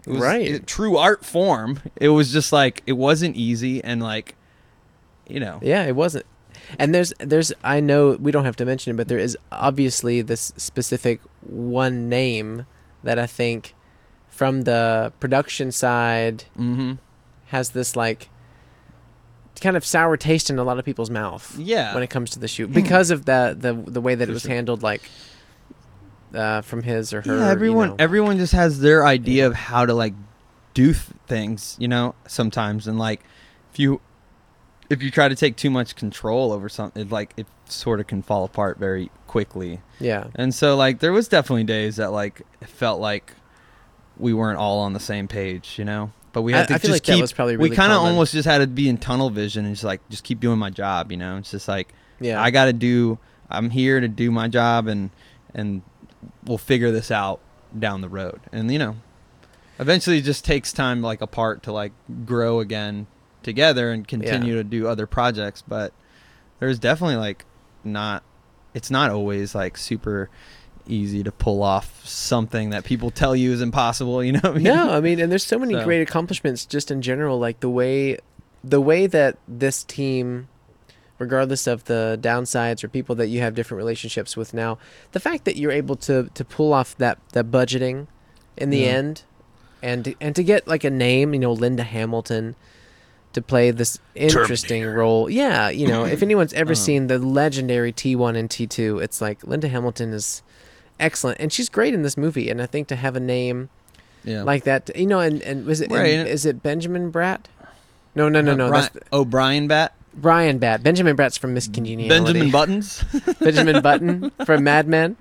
It was Right. a true art form. It was just like, it wasn't easy, and like, you know. Yeah, it wasn't. And there's there's I know we don't have to mention it, but there is obviously this specific one name that I think from the production side Mm-hmm. has this like kind of sour taste in a lot of people's mouth. Yeah. When it comes to the shoot, because of the the the way that For it was sure. handled, like uh, from his or her. Yeah, everyone you know. everyone just has their idea of how to like do th- things, you know, sometimes, and like if you if you try to take too much control over something, it like it sort of can fall apart very quickly. Yeah. And so like there was definitely days that like it felt like we weren't all on the same page, you know. But we had I- to I feel just like that keep. was probably we really kind of common. almost just had to be in tunnel vision and just like just keep doing my job, you know. It's just like Yeah. I got to do. I'm here to do my job, and and we'll figure this out down the road. And you know, eventually, it just takes time, like apart, to like grow again together and continue Yeah. to do other projects. But there's definitely like not. It's not always like super easy to pull off something that people tell you is impossible. You know? What I mean? No, I mean, and there's so many So- great accomplishments just in general, like the way, the way that this team, regardless of the downsides or people that you have different relationships with now, the fact that you're able to to pull off that that budgeting in the Yeah. end, and and to get like a name, you know, Linda Hamilton, to play this interesting role. Yeah, you know, if anyone's ever Uh-huh. seen the legendary T one and T two, it's like Linda Hamilton is excellent, and she's great in this movie. And I think to have a name Yeah. like that, you know, and and was it Right. and is it Benjamin Bratt? No, no, no, no. Brian, That's oh, Brian Bat. Brian Bratt. Benjamin Bratt's from Miss Congeniality. Benjamin Buttons. Benjamin Button from Mad Men.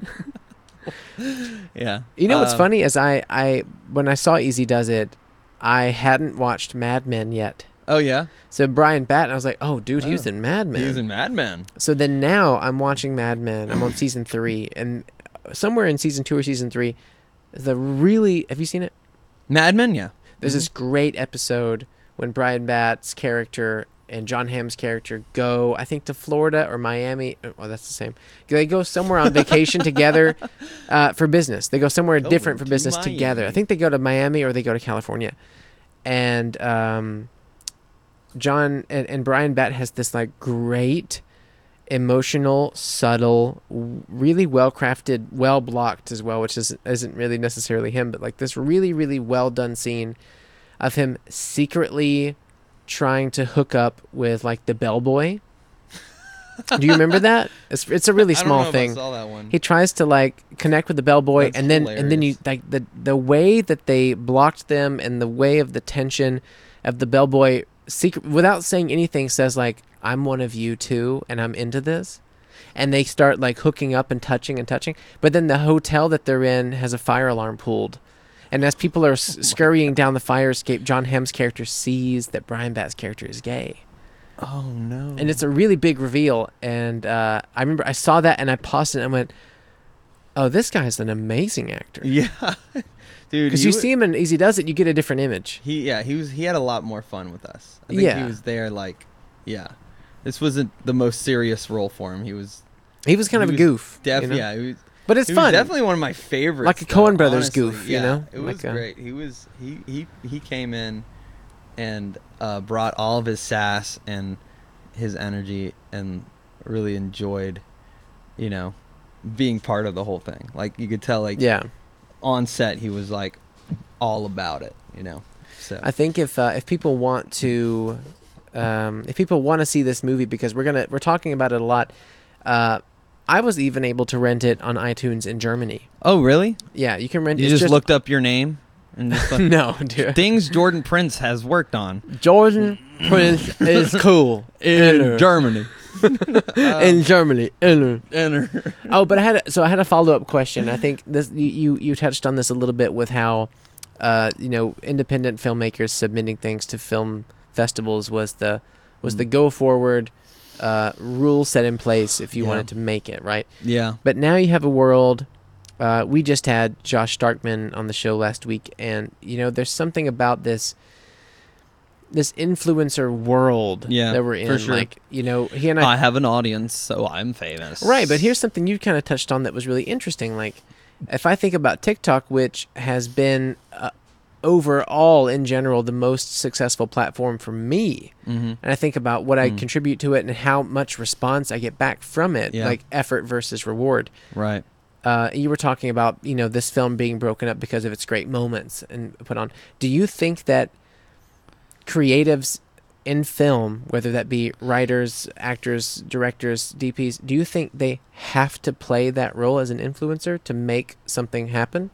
Yeah. You know what's Um, funny is I I when I saw Easy Does It, I hadn't watched Mad Men yet. Oh yeah. So Brian Batt, and I was like, oh, dude, he was Oh. in Mad Men. He was in Mad Men. So then now I'm watching Mad Men. I'm on season three, and somewhere in season two or season three, the really have you seen it? Mad Men, yeah. There's this great episode when Brian Batt's character and John Hamm's character go, I think, to Florida or Miami. Oh, that's the same. They go somewhere on vacation together uh, for business. They go somewhere Oh, different for to business together. I Miami. think they go to Miami or they go to California. And um, John and, and Brian Batt has this like great, emotional, subtle, w- really well crafted, well blocked as well, which is, isn't really necessarily him, but like this really, really well done scene of him secretly trying to hook up with like the bellboy. Do you remember that? It's it's a really I don't small know if thing. I saw that one. He tries to like connect with the bellboy, That's and then and then you hilarious. like the the way that they blocked them and the way of the tension of the bellboy secret without saying anything says like, I'm one of you too, and I'm into this. And they start like hooking up and touching and touching. But then the hotel that they're in has a fire alarm pulled. And as people are s- scurrying down the fire escape, John Hamm's character sees that Brian Batt's character is gay. Oh no. And it's a really big reveal. And uh, I remember I saw that and I paused it and I went, oh, this guy's an amazing actor. yeah, dude. Because he you wa- see him in Easy Does It, you get a different image. He yeah he was he had a lot more fun with us. I think he Yeah. was there like yeah. This wasn't the most serious role for him. He was He was kind he of a was goof. def you know? yeah. He was, But it's he fun. was definitely one of my favorites. Like a though, Coen Brothers honestly. goof, you Yeah, know? It was Like a- great. He was he he he came in and uh, brought all of his sass and his energy and really enjoyed, you know, being part of the whole thing. Like you could tell, like Yeah. on set, he was like all about it. You know, so I think if uh, if people want to, um, if people want to see this movie, because we're gonna we're talking about it a lot. Uh, I was even able to rent it on iTunes in Germany. oh really? Yeah, you can rent. You it's just, looked up your name and just like, no, dude. things Jordan Prince has worked on Jordan Prince is cool in Germany. in Germany. Inner. Enter. Oh, but I had a, so I had a follow up question. I think this you, you you touched on this a little bit with how, uh, you know, independent filmmakers submitting things to film festivals was the was the go forward uh, rule set in place if you Yeah. wanted to make it right. Yeah. But now you have a world. Uh, we just had Josh Starkman on the show last week, and you know, there's something about this this influencer world Yeah, that we're in. for sure. Like, you know, he and I I have an audience, so I'm famous. Right, but here's something you kind of touched on that was really interesting. Like, if I think about TikTok, which has been uh, overall, in general, the most successful platform for me. Mm-hmm. And I think about what I Mm. contribute to it and how much response I get back from it, Yeah. like effort versus reward. Right. Uh, you were talking about, you know, this film being broken up because of its great moments and put on. Do you think that creatives in film, whether that be writers, actors, directors, D Ps, do you think they have to play that role as an influencer to make something happen?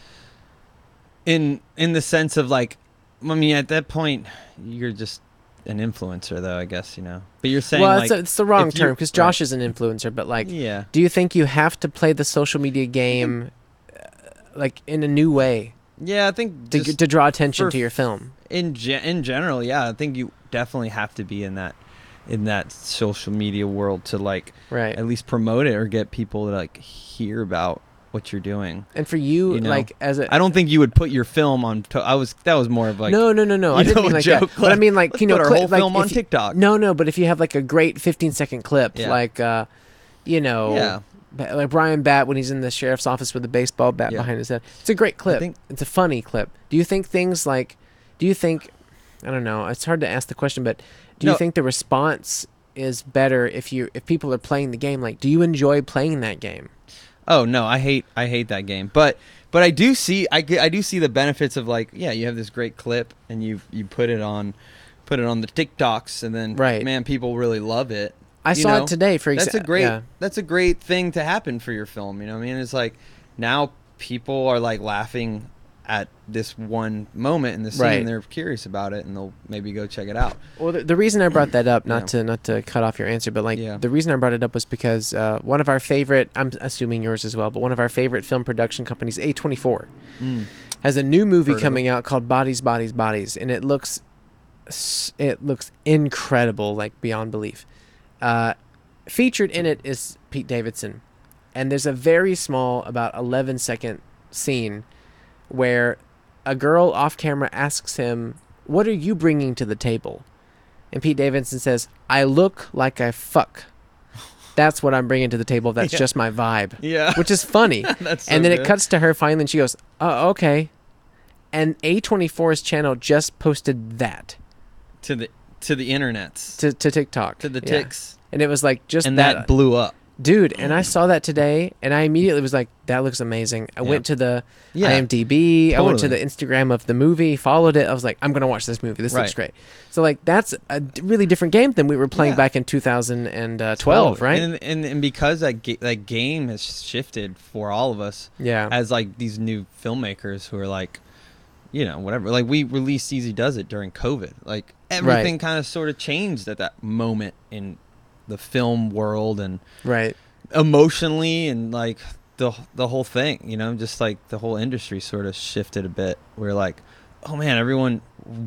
In in the sense of like, I mean, at that point, you're just an influencer, though, I guess, you know. But you're saying well, like, it's, it's the wrong if you- term because Josh right. is an influencer, but like, yeah, do you think you have to play the social media game uh, like in a new way yeah, I think to, just to draw attention for- to your film? in ge- in general, yeah, I think you definitely have to be in that in that social media world to like Right. at least promote it or get people to like hear about what you're doing. And for you, You know, like as a I don't think you would put your film on. To- I was that was more of like no, no, no, no. I you didn't know, mean like joke, that. But I mean like let's you know, put our cli- whole like film on if you- TikTok. No, no. But if you have like a great fifteen second clip, Yeah. like uh, you know, Yeah. ba- like Brian Batt when he's in the sheriff's office with the baseball bat Yeah. behind his head. It's a great clip. think- It's a funny clip. Do you think things like? Do you think? I don't know. It's hard to ask the question, but do you No. think the response is better if you if people are playing the game? Like, do you enjoy playing that game? Oh no, I hate I hate that game. But but I do see I, g- I do see the benefits of like yeah, you have this great clip and you you put it on put it on the TikToks and then Right. man, people really love it. I You saw know, it today. For That's example, a great Yeah. that's a great thing to happen for your film, you know what I mean? It's like now people are like laughing at this one moment in the scene Right. and they're curious about it and they'll maybe go check it out. Well, the, the reason I brought that up, not Yeah. to not to cut off your answer, but like Yeah. the reason I brought it up was because uh, one of our favorite, I'm assuming yours as well, but one of our favorite film production companies, A twenty-four, Mm. has a new movie Heard of coming out called Bodies, Bodies, Bodies, and it looks s- it looks incredible, like beyond belief. Uh, featured in it is Pete Davidson, and there's a very small, about eleven second scene where a girl off camera asks him, "What are you bringing to the table?" And Pete Davidson says, "I look like I fuck. That's what I'm bringing to the table. That's Yeah. just my vibe." Yeah. Which is funny. That's so and then good. it cuts to her finally, and she goes, "Oh, okay." And A twenty-four's channel just posted that to the to the internets. to, to TikTok. To the Yeah. ticks. And it was like just And that. that blew up. Dude, and I saw that today, and I immediately was like, that looks amazing. I Yeah. went to the Yeah. IMDb. I went to the Totally. Instagram of the movie, followed it. I was like, I'm going to watch this movie. This looks Right. great. So, like, that's a d- really different game than we were playing Yeah. back in two thousand twelve, Totally. right? And, and and because that ga- that game has shifted for all of us yeah. as like these new filmmakers who are like, you know, whatever. Like we released Easy Does It during COVID. Like everything kind of sort of changed at that moment in the film world and right. emotionally and like the the whole thing. You know, just like the whole industry sort of shifted a bit. We're like, oh man, everyone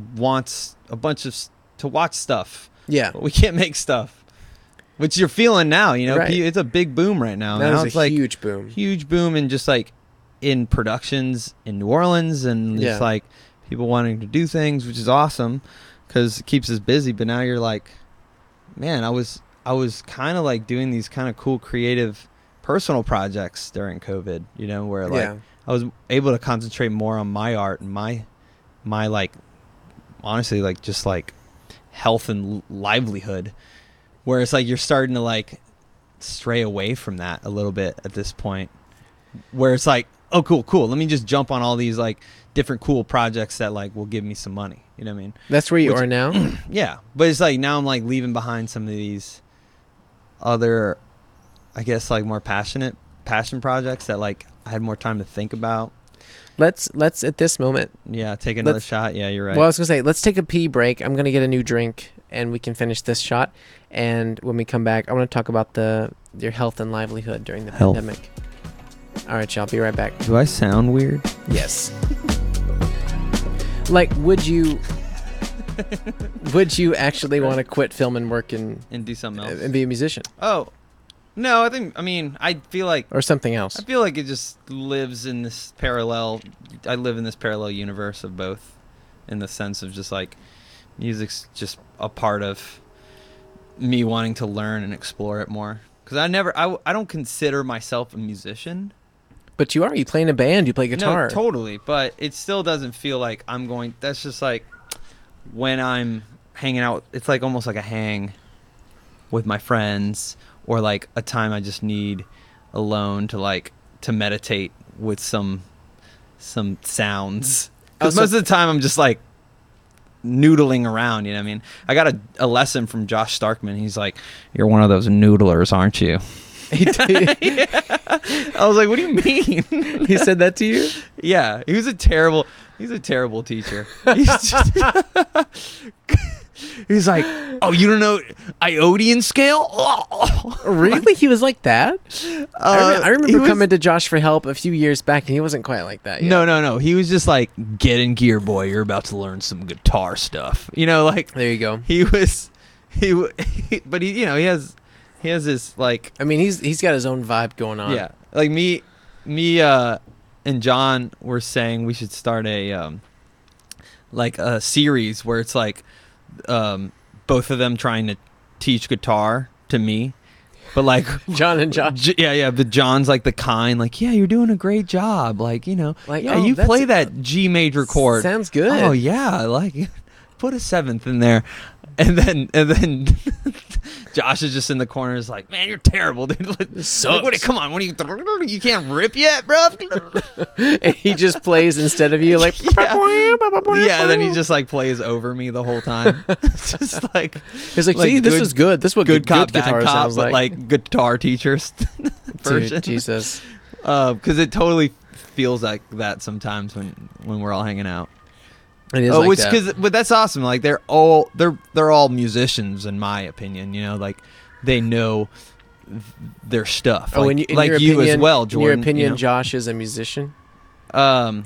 wants a bunch of s- to watch stuff. Yeah. But we can't make stuff, which you're feeling now. You know, Right. Pe- it's a big boom right now. That now was it's a like huge boom. huge boom in just like in productions in New Orleans and just Yeah. like people wanting to do things, which is awesome because it keeps us busy. But now you're like, man, I was I was kind of like doing these kind of cool creative personal projects during COVID. You know, where like Yeah. I was able to concentrate more on my art and my my like honestly like just like health and l- livelihood, where it's like you're starting to like stray away from that a little bit at this point, where it's like, oh cool cool let me just jump on all these like different cool projects that like will give me some money, you know what I mean? That's where you Which- are now? Yeah, but it's like now I'm like leaving behind some of these other, I guess, like more passionate passion projects that like I had more time to think about. let's, let's at this moment, Yeah, take another Let's- shot. Yeah, you're right. well, I was going to say, let's take a pee break. I'm going to get a new drink, and we can finish this shot. And when we come back, I want to talk about the your health and livelihood during the Health. pandemic. All right, y'all, be right back. Do I sound weird? Yes. Like, would you would you actually want to quit film and work and, And do something else. and be a musician Oh, no, I think, I mean, I feel like, or something else? I feel like it just lives in this parallel, I live in this parallel universe of both, in the sense of just like, music's just a part of me wanting to learn and explore it more. Because I never, I, I don't consider myself a musician, But you are. You play in a band. You play guitar. No, totally. But it still doesn't feel like I'm going. That's just like when I'm hanging out. It's like almost like a hang with my friends, or like a time I just need alone to like to meditate with some some sounds. Because Oh, so- most of the time I'm just like noodling around. You know what I mean? I got a, a lesson from Josh Starkman. He's like, "You're one of those noodlers, aren't you?" He, did- I was like, "What do you mean?" he said that to you? Yeah, he was a terrible. He's a terrible teacher. He's, just, he's like, "Oh, you don't know Iodian scale?" Really? He was like that? I, Uh, rem- I remember he was- coming to Josh for help a few years back, and he wasn't quite like that yet. No, no, no. He was just like, "Get in gear, boy. You're about to learn some guitar stuff." You know, like There you go. he was, he, w- he but he, you know, he has, he has this like, I mean, he's he's got his own vibe going on. yeah, like me, me, uh, and John were saying we should start a, um, like a series where it's like, um, both of them trying to teach guitar to me, but like John and Josh. J- yeah, yeah, but John's like the kind, like, yeah, you're doing a great job, like, you know, Like, yeah, oh, you that's- play that G major chord. Sounds good. Oh yeah, like, put a seventh in there, and then and then Josh is just in the corner, is like, man, you're terrible, dude. Like, sucks. like, what, come on, what are you? You can't rip yet, bro. And he just plays instead of you, like yeah. yeah, and then he just like plays over me the whole time. It's just like he's like, like see, this good- is good. This is what good good, cop, good bad guitar cop, sounds but like. like guitar teachers version. Dude, Jesus. because it totally feels like that sometimes when when we're all hanging out. It is Oh, like which that. because but that's awesome. Like they're all they're they're all musicians in my opinion. You know, like they know th- their stuff. Oh, like, in, y- in like your you opinion, as well, Jordan. In your opinion, you know? Josh is a musician. Um,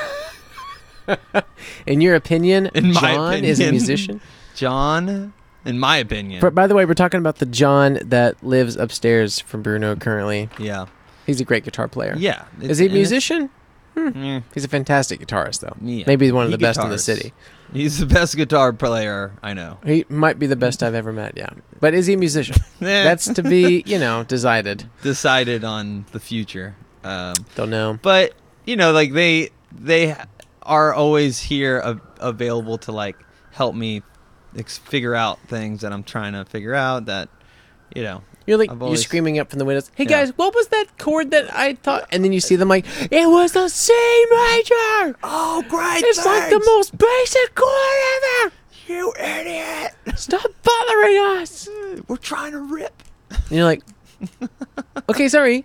In your opinion, In my John is a opinion. musician. John, in my opinion, But by the way, we're talking about the John that lives upstairs from Bruno currently. yeah, He's a great guitar player. yeah. Is he a and it's- musician? eh, He's a fantastic guitarist, though. yeah. Maybe one of He the best in the guitars. city. He's the best guitar player I know. He might be the best I've ever met, yeah. But is he a musician? Eh, That's to be, you know, decided. decided on the future. Um, Don't know. but you know, like they they are always here av- available to like help me ex- figure out things that I'm trying to figure out. That you know, You're like, I've you're always- screaming up from the windows, hey Yeah. guys, what was that chord that I thought? And then you see them like, it was the C major! oh great, It's like the most basic chord ever! you idiot. Stop bothering us! We're trying to rip. And you're like, okay, sorry.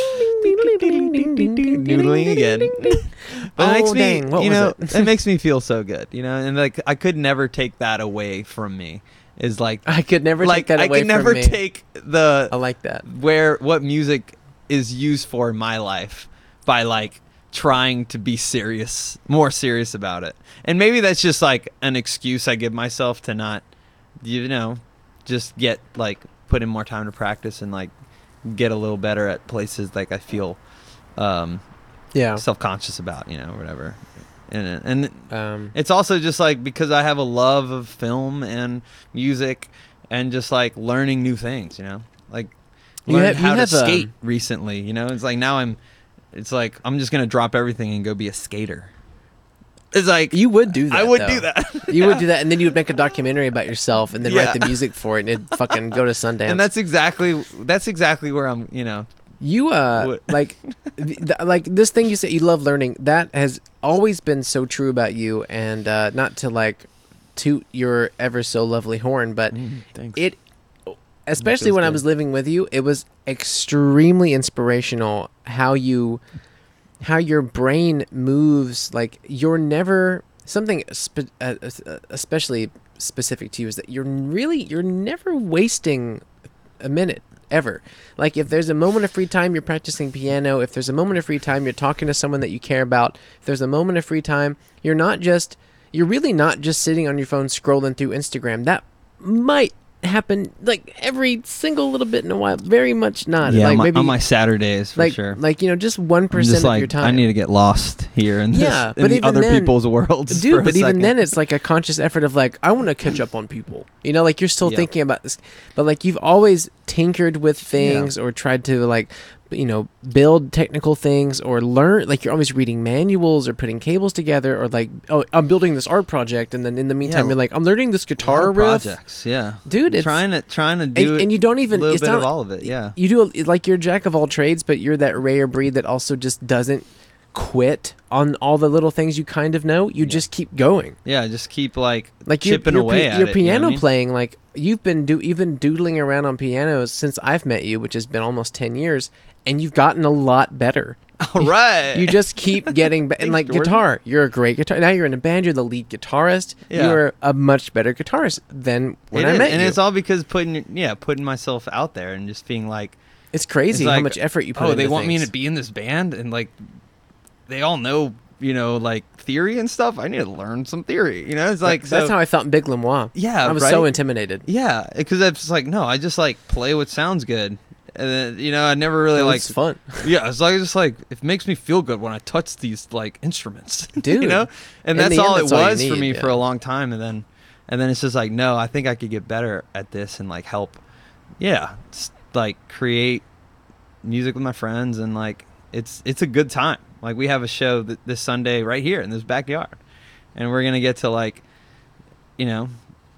Noodling again. But Oh, it makes me, dang, what you was know, it? it makes me feel so good, you know, and like I could never take that away from me. Is like, I could never like take that I away could from never me. take the I like that. where what music is used for in my life by like trying to be serious, more serious about it. And maybe that's just like an excuse I give myself to not, you know, just get like put in more time to practice and like get a little better at places like I feel um, Yeah. self-conscious about, you know, or whatever. And and Um, it's also just like because I have a love of film and music and just like learning new things, you know, like You learned have- you how to have, um, skate recently, you know, it's like now I'm, it's like, I'm just going to drop everything and go be a skater. It's like, you would do that. I would though. do that. You would do that, and then you would make a documentary about yourself, and then Yeah. write the music for it, and it'd fucking go to Sundance. And that's exactly, that's exactly where I'm, you know, You uh What? like th- th- like this thing you said you love learning, that has always been so true about you, and uh not to like toot your ever so lovely horn, but thanks. it especially feels when I good. was living with you, it was extremely inspirational how you how your brain moves. Like you're never something spe- uh, uh, especially specific to you is that you're really you're never wasting a minute ever. Like if there's a moment of free time, you're practicing piano. If there's a moment of free time, you're talking to someone that you care about. If there's a moment of free time, you're not just you're really not just sitting on your phone scrolling through Instagram. That might happen like every single little bit in a while. Very much not. yeah, like on, my, maybe on my Saturdays for like sure. like you know just one I'm percent just of like, your time. I need to get lost here in this, Yeah, in but the even other then- people's worlds. Dude, for but a even second. then, it's like a conscious effort of like, I want to catch up on people. You know, like you're still Yeah. thinking about this, but like you've always tinkered with things or tried to like you know, build technical things or learn. Like you're always reading manuals or putting cables together, or like, oh, I'm building this art project, and then in the meantime, Yeah. you're like, I'm learning this guitar Art riff. projects, yeah, Dude, it's- trying to trying to do And, it, and you don't even a little it's bit not of like- all of it. Yeah, You do a, like you're a jack of all trades, but you're that rare breed that also just doesn't quit on all the little things you kind of know. You just keep going. yeah. Just keep like Like you're, chipping you're, away pi- at your it. you know piano what I mean? playing, like you've been do you've been doodling around on pianos since I've met you, which has been almost ten years, and you've gotten a lot better. All right. You just keep getting better. And like Thanks, Jordan. guitar, you're a great guitar. Now you're in a band. You're the lead guitarist. Yeah. You're a much better guitarist than when It I is, met and you. it's all because putting yeah putting myself out there and just being like, It's crazy it's how like, much effort you put. oh, into they want me things. to be in this band, and like they all know, you know, like theory and stuff. I need to learn some theory. You know, it's like That's so, how I felt in Big Lemois. Yeah, I was so right? intimidated. yeah, because I was like, no, I just like play what sounds good, and then, you know, I never really like It's fun. Yeah, it's like just like it makes me feel good when I touch these like instruments, Dude. you know, and In that's the end, all that's it all you was for need, me yeah. for a long time, and then and then it's just like, no, I think I could get better at this and like help, yeah, s- like create music with my friends, and like it's it's a good time. Like we have a show th- this Sunday right here in this backyard, and we're gonna get to like, you know,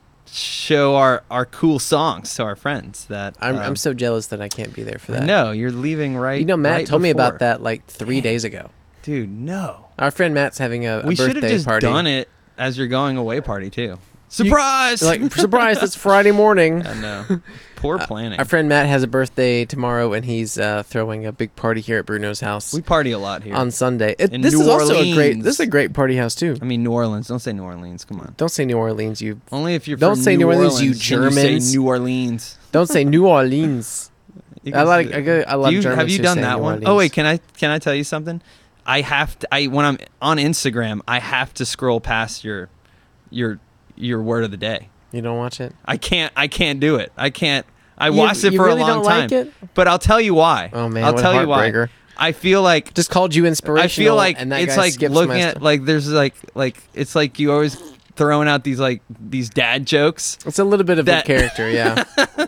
show our our cool songs to our friends. That I'm um, I'm so jealous that I can't be there for that. no, you're leaving right. You know, Matt right told me before. about that like three days ago. Dude, no. Our friend Matt's having a, a We should have birthday just party. done it as your going away party too. Surprise! Like surprise! It's Friday morning. I know. Poor planning. Our friend Matt has a birthday tomorrow, and he's uh, throwing a big party here at Bruno's house we party a lot here. on Sunday. It, In this New is also a great. Orleans. This is a great party house too. I mean, New Orleans. Don't say New Orleans. Come on. Don't say New Orleans. You Only if you're Don't from say New New Orleans, you can Germans. say New Orleans. don't say New Orleans. You I can like. say- I, go- I love Do you, Germans have you who done say that New one? Orleans. Oh wait, can I can I tell you something? I have to. I when I'm on Instagram, I have to scroll past your your your word of the day. You don't watch it. I can't. I can't do it. I can't. I You- watched it you for really a long don't time. like it? But I'll tell you why. Oh man, I'll what tell a you why. heartbreaker. I feel like Just called you I inspirational. feel like and that it's guy like skips looking my at stuff. like there's like like it's like you always throwing out these like these dad jokes It's a little bit of that- a character, yeah.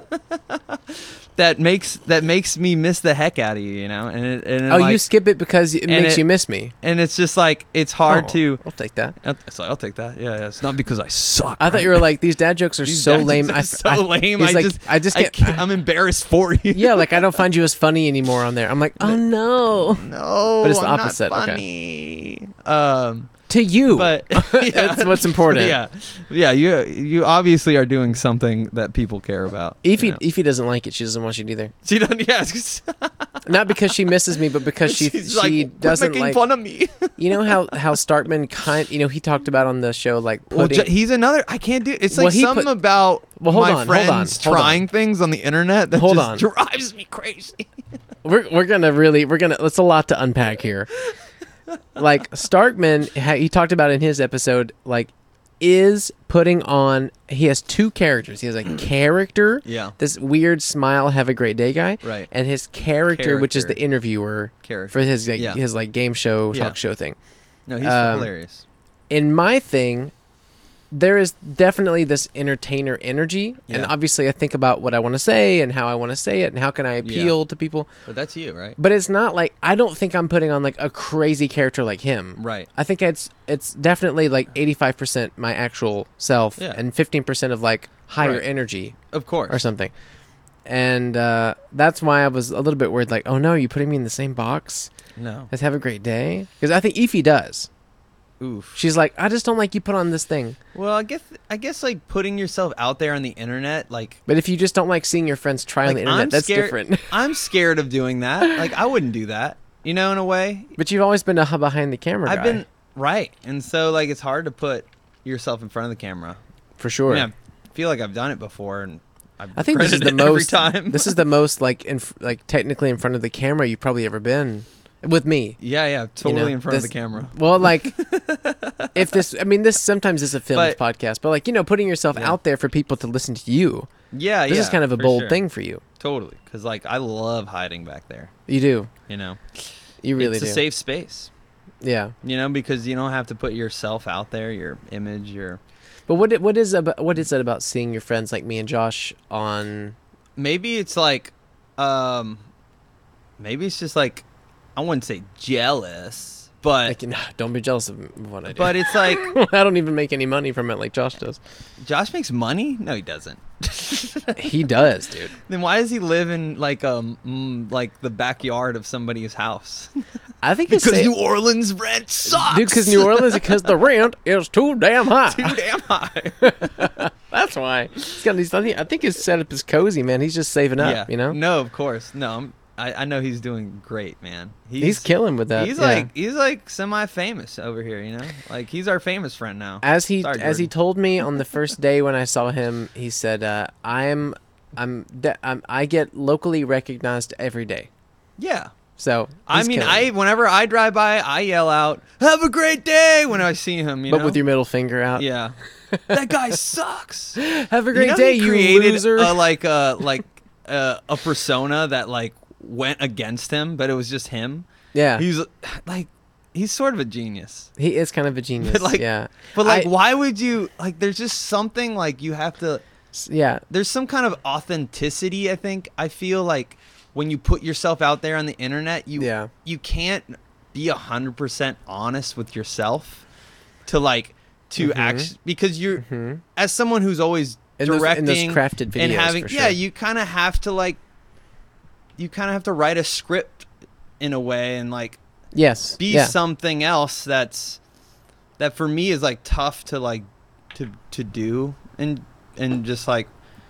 that makes that makes me miss the heck out of you, you know. And it, and Oh, like, you skip it because it and makes it- you miss me. and it's just like it's hard Oh, to. I'll take that. It's like, I'll take that. Yeah, yeah. It's not because I suck. I thought you were like, these dad jokes are These so dad lame. jokes I, are so I, lame. he's I like, just I just I get. can't, I'm embarrassed for you. yeah, like I don't find you as funny anymore on there. I'm like, oh no, No, But it's the I'm opposite, Not okay. funny. Um. to you. But That's what's important. Yeah, yeah. You you obviously are doing something that people care about. Ify, you know. Ify doesn't like it. She doesn't watch it either. She doesn't. Yeah, it's- Not because she misses me, but because she she's she like, "Quit doesn't making like. fun of me. You know how how Starkman kind. You know he talked about on the show like Well, putting. ju- he's another. I can't do. It's Well, like he something put- about Well, hold my on, hold friends on, hold on. trying things on the internet that Hold just on. drives me crazy. we're we're gonna really we're gonna. It's a lot to unpack here. Like Starkman, ha- he talked about in his episode, like is putting on. He has two characters. He has a character, Yeah. this weird smile, have a great day guy, Right. and his character, which is Character. the interviewer Character. for his like, Yeah. his like game show Yeah. talk show thing. No, he's Um, hilarious. In my thing, there is definitely this entertainer energy, and Yeah. obviously I think about what I want to say and how I want to say it and how can I appeal to people. But that's you, right? But it's not like I don't think I'm putting on like a crazy character like him. Right. I think it's it's definitely like eighty-five percent my actual self Yeah. and fifteen percent of like higher Right. energy Of course. or something. And uh, that's why I was a little bit worried like, "Oh no, you putting me in the same box No. as Have a Great Day?" Because I think Ify does. Oof. She's like, "I just don't like you put on this thing." Well, I guess I guess like putting yourself out there on the internet, like But if you just don't like seeing your friends try on Like, the internet, I'm that's scared- different. I'm scared of doing that. Like I wouldn't do that. You know, in a way. But you've always been a behind the camera I've guy. been right, and so like it's hard to put yourself in front of the camera. for sure. I, mean, I feel like I've done it before, and I've I think this is the regretted it every most. time. This is the most like in like technically in front of the camera you've probably ever been with me. yeah, yeah, totally know, in front this- of the camera. Well, like if this, I mean, this sometimes is a filmed But- podcast, but like you know, putting yourself Yeah. out there for people to listen to you. Yeah, This yeah. is kind of a for bold sure. thing for you. Totally, because like I love hiding back there. You do. You know, You really it's do. a safe space. Yeah. You know, because you don't have to put yourself out there, your image, your But what it- what is about what is it about seeing your friends like me and Josh on? maybe it's like um maybe it's just like, I wouldn't say jealous, but Like, nah, don't be jealous of what I do. but it's like, I don't even make any money from it like Josh does. Josh makes money? No, he doesn't. He does, dude. Then why does he live in like um mm, like the backyard of somebody's house? I think it's Because sa- New Orleans rent sucks. dude, because New Orleans, because the rent is too damn high. too damn high. That's why. He's got these. I think, I think his setup is cozy, man. He's just saving up, yeah. you know. No, of course. No, I'm, I I know he's doing great, man. He's, He's killing with that. He's yeah. like he's like semi-famous over here, you know. Like he's our famous friend now. as he Sorry, as he Jordan. told me on the first day when I saw him, he said, uh, "I'm I'm, de- I'm I get locally recognized every day." Yeah. So I he's mean, killing I it. whenever I drive by, I yell out, "Have a great day!" when I see him. You but know. with your middle finger out. yeah. That guy sucks. Have a You great know day, he you created loser. A, like a like uh, a persona that like went against him, but it was just him. yeah, He's like he's sort of a genius. he is kind of a genius. But like, yeah, but like, I- why would you like? There's just something like you have to. S- yeah. There's some kind of authenticity. I think I feel like when you put yourself out there on the internet, you Yeah. you can't be a hundred percent honest with yourself to like to Mhm. act because you're hmm as someone who's always In those, in directing those crafted videos, and having for yeah sure. you kind of have to like you kind of have to write a script in a way and like yes, be yeah. something else that's that for me is like tough to like to to do and and just like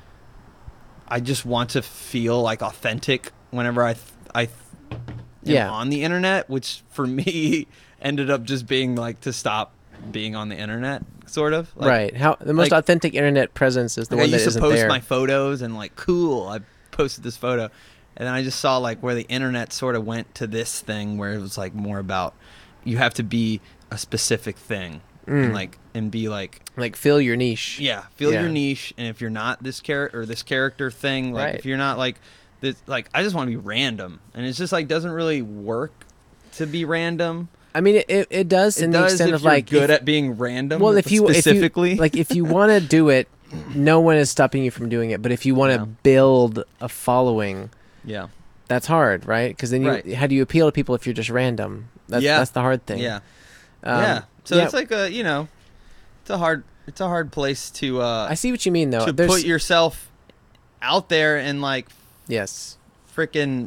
I just want to feel like authentic whenever I th- I th- am Yeah. on the internet, which for me ended up just being like to stop being on the internet, sort of. Like, right. How the most like- authentic internet presence is the like I one that used to isn't post there. my photos and like, cool, I posted this photo, and then I just saw like where the internet sort of went to this thing where it was like more about you have to be a specific thing Mm. and like and be like Like fill your niche. yeah, feel Yeah. your niche, and if you're not this character or this character thing, like Right. if you're not like this, like I just want to be random, and it's just like doesn't really work to be random. I mean, it, it, it does It in the does extent if of you're like good if- at being random. well, if you specifically, if you, like if you want to do it, no one is stopping you from doing it. But if you want to Yeah. build a following, yeah, that's hard, right? Because then you, Right. how do you appeal to people if you're just random? That's, Yeah. that's the hard thing. yeah, Um, yeah. So yeah, it's like a you know, it's a hard it's a hard place to uh I see what you mean, though. to There's put yourself out there and like yes, freaking,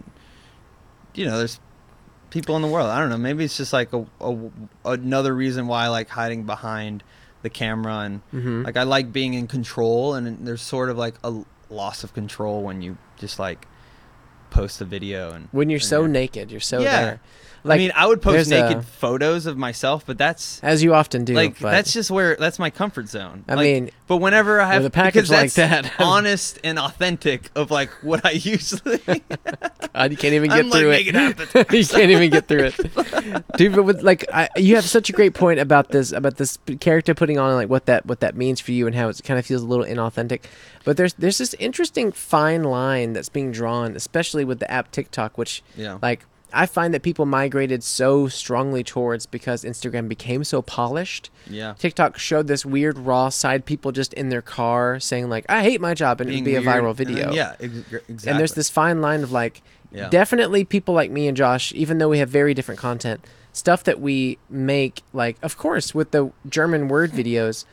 you know, there's people in the world. I don't know. Maybe it's just like a, a another reason why I like hiding behind the camera and hmm like I like being in control. And there's sort of like a loss of control when you just like post a video and when you're and so you're- naked, you're so Yeah. there. Like I mean, I would post there's naked a- photos of myself, but that's as you often do. like but, that's just where that's my comfort zone. I Like, mean, but whenever I have with a package because like that's that, honest and authentic of like what I usually. God, you can't even get I'm like through making half the it. you can't even get through it, dude. But with like, I, you have such a great point about this about this character putting on like what that what that means for you and how it kind of feels a little inauthentic. But there's there's this interesting fine line that's being drawn, especially with the app TikTok, which Yeah. like I find that people migrated so strongly towards because Instagram became so polished. Yeah. TikTok showed this weird raw side, people just in their car saying like, "I hate my job," and it would be Being a weird, viral and video. then- yeah, ex- exactly. And there's this fine line of like, Yeah. definitely people like me and Josh, even though we have very different content, stuff that we make, like, of course, with the German word videos,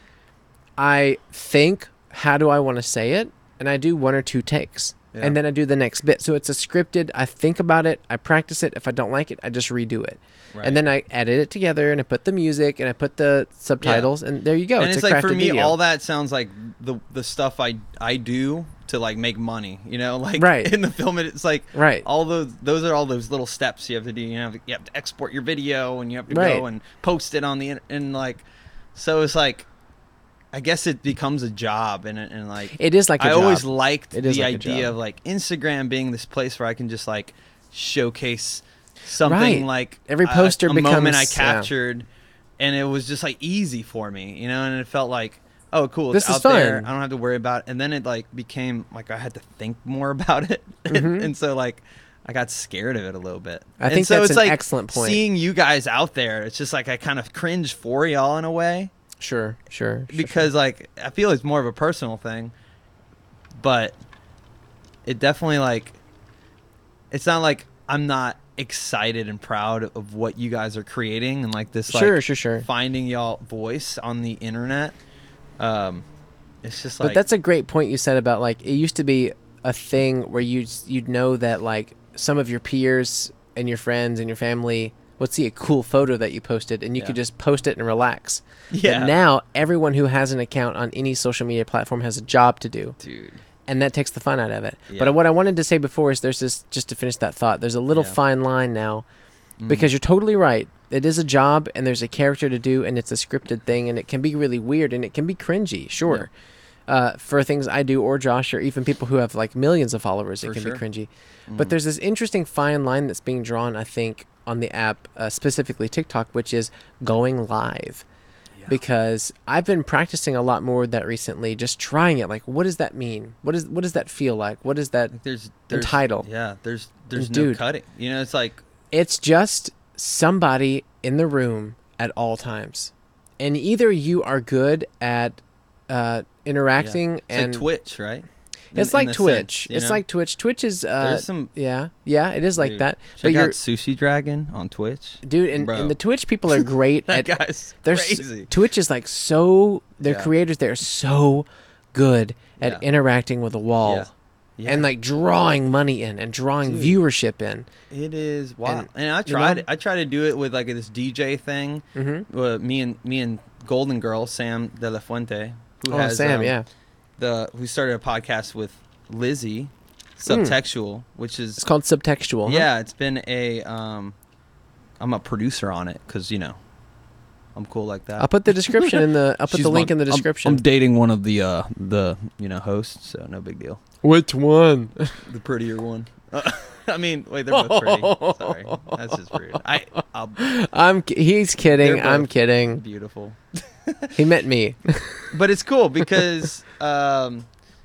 I think, how do I want to say it? And I do one or two takes. Yeah. And then I do the next bit. So it's a scripted, I think about it, I practice it. If I don't like it, I just redo it. Right. And then I edit it together and I put the music and I put the subtitles and there you go. and it's, it's, a like crafted for me, video. all that sounds like the the stuff I I do to like make money. You know, like Right. in the film, it's like Right. all those those are all those little steps you have to do. You have to, you have to export your video and you have to Right. go and post it on the in- and like so it's like. I guess it becomes a job and and like It is like a I job. always liked It is the like a idea job. of like Instagram being this place where I can just like showcase something Right. like Every a- poster a, moment I becomes- yeah. captured, and it was just like easy for me, you know, and it felt like oh cool, it's This is out there. fun. I don't have to worry about it. And then it like became like I had to think more about it, Mhm. and so like. I got scared of it a little bit. I And think so that's it's an like excellent point. Seeing you guys out there, it's just like I kind of cringe for y'all in a way Sure, sure. sure, because like I feel it's more of a personal thing, but it definitely like it's not like I'm not excited and proud of what you guys are creating and like this like Sure, sure, sure. finding y'all voice on the internet. Um, it's just like, But that's a great point you said about like it used to be a thing where you you'd know that like some of your peers and your friends and your family would see a cool photo that you posted and you Yeah. could just post it and relax. yeah, But now everyone who has an account on any social media platform has a job to do, dude. and that takes the fun out of it. Yeah. But what I wanted to say before is there's this, just to finish that thought, there's a little Yeah. fine line now Mm. because you're totally right. It is a job and there's a character to do and it's a scripted thing and it can be really weird and it can be cringy, sure. Uh, for things I do or Josh or even people who have like millions of followers, For it can sure. be cringy. Mm. But there's this interesting fine line that's being drawn, I think, on the app, uh, specifically TikTok, which is going live. Yeah. Because I've been practicing a lot more with that recently, just trying it. Like, what does that mean? What is what does that feel like? What is that? Like there's, there's entitled. Yeah, there's there's And no dude- cutting. You know, it's like It's just somebody in the room at all times, and either you are good at uh, interacting it's and like Twitch, right? it's In- in like the Twitch. sense, you it's know? like Twitch. Twitch is uh, There's some yeah, yeah, it is like dude, that. Check But out you're Sushi Dragon on Twitch. dude, and, Bro. and the Twitch people are great That at guy's They're s- crazy. Twitch is like so their Yeah. creators they're so good at Yeah. interacting with a wall Yeah. Yeah. and like drawing money in and drawing Dude. viewership in. It is wild, And, and, I you tried. know- I tried to do it with like this D J thing. Mm-hmm. Uh, me and me and Golden Girl Sam De La Fuente, who Oh, has Sam, um, yeah, the who started a podcast with Lizzie, Hmm. Subtextual, which is it's called Subtextual. Huh? yeah, it's been a um, I'm a producer on it because you know, I'm cool like that. I'll put the description in the. I'll put She's the link one- in the I'm- description. I'm, dating one of the uh the you know hosts, so no big deal. Which one? The prettier one. Uh, I mean, wait, they're both pretty. Sorry, that's just rude. I, I'll, I'm. ki- He's kidding. They're I'm both kidding. beautiful. He meant me. But it's cool because um,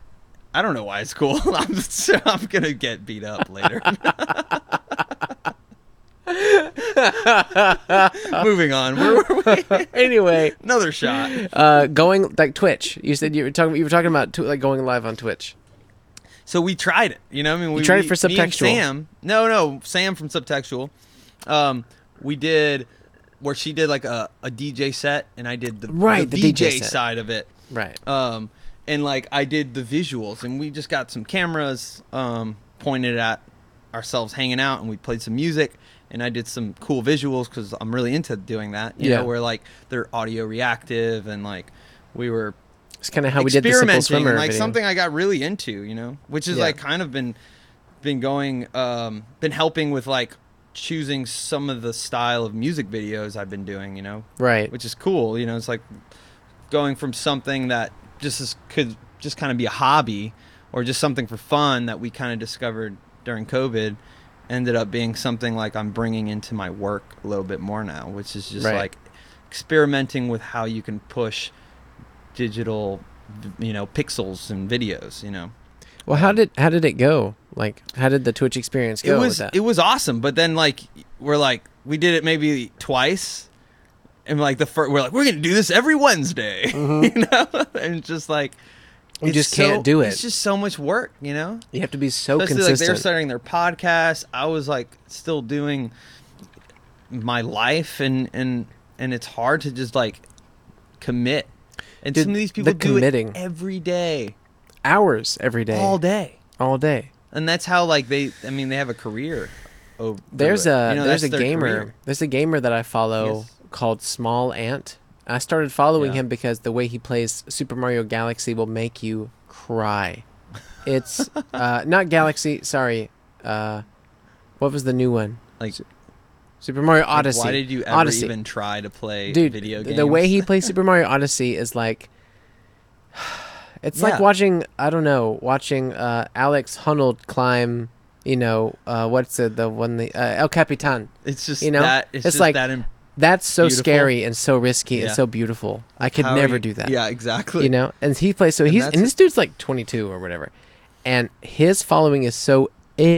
I don't know why it's cool. I'm, so I'm gonna get beat up later. Moving on. Where were we? Anyway, Another shot. uh, going like Twitch. You said you were talking. You were talking about tw- like going live on Twitch. So we tried it. You know, I mean, we tried it we- for me and Subtextual. Sam. No, no, Sam from Subtextual. Um, we did where she did like a, a D J set, and I did the, Right, the, the D D J J set. side of it. Right. Um, and like I did the visuals, and we just got some cameras um, pointed at ourselves hanging out, and we played some music, and I did some cool visuals because I'm really into doing that. You Yeah. know, where like they're audio reactive, and like we were It's kind of how we did the Simple experimenting, Swimmer and, like video. something I got really into. You know, which is Yeah. like kind of been been going, um, been helping with like choosing some of the style of music videos I've been doing. You know, Right. which is cool. You know, it's like going from something that just is, could just kind of be a hobby or just something for fun that we kind of discovered during COVID ended up being something like I'm bringing into my work a little bit more now, which is just Right. like experimenting with how you can push digital, you know, pixels and videos, you know. Well, how did how did it go? Like, how did the Twitch experience It go was with that? it was awesome, but then like we're like we did it maybe twice, and like the first we're like we're gonna do this every Wednesday, you know, and just like You it's just can't so- do it. It's just so much work, you know. You have to be so Especially like they're consistent. starting their podcast. I was like still doing my life, and and and it's hard to just like commit. And Dude, some of these people the do committing. it every day, Hours every day. all day. All day. And that's how like they I mean they have a career over There's it. a You know, there's that's a their gamer career. there's a gamer that I follow Yes. called Small Ant. I started following Yeah. him because the way he plays Super Mario Galaxy will make you cry. It's uh, not Galaxy, sorry. Uh, what was the new one? Like, Super Mario like, Odyssey. why did you ever Odyssey. even try to play Dude, video th- games? the way he plays Super Mario Odyssey is like it's Yeah. like watching I don't know, watching uh, Alex Honnold climb, you know, uh, what's the the one the uh, El Capitan. it's just you know, that it's, it's just like that im- That's so Beautiful. scary and so risky and Yeah. so beautiful. I could how never you- do that. Yeah, exactly. You know, and he plays so And he's that's and it. this dude's like twenty-two or whatever, and his following is so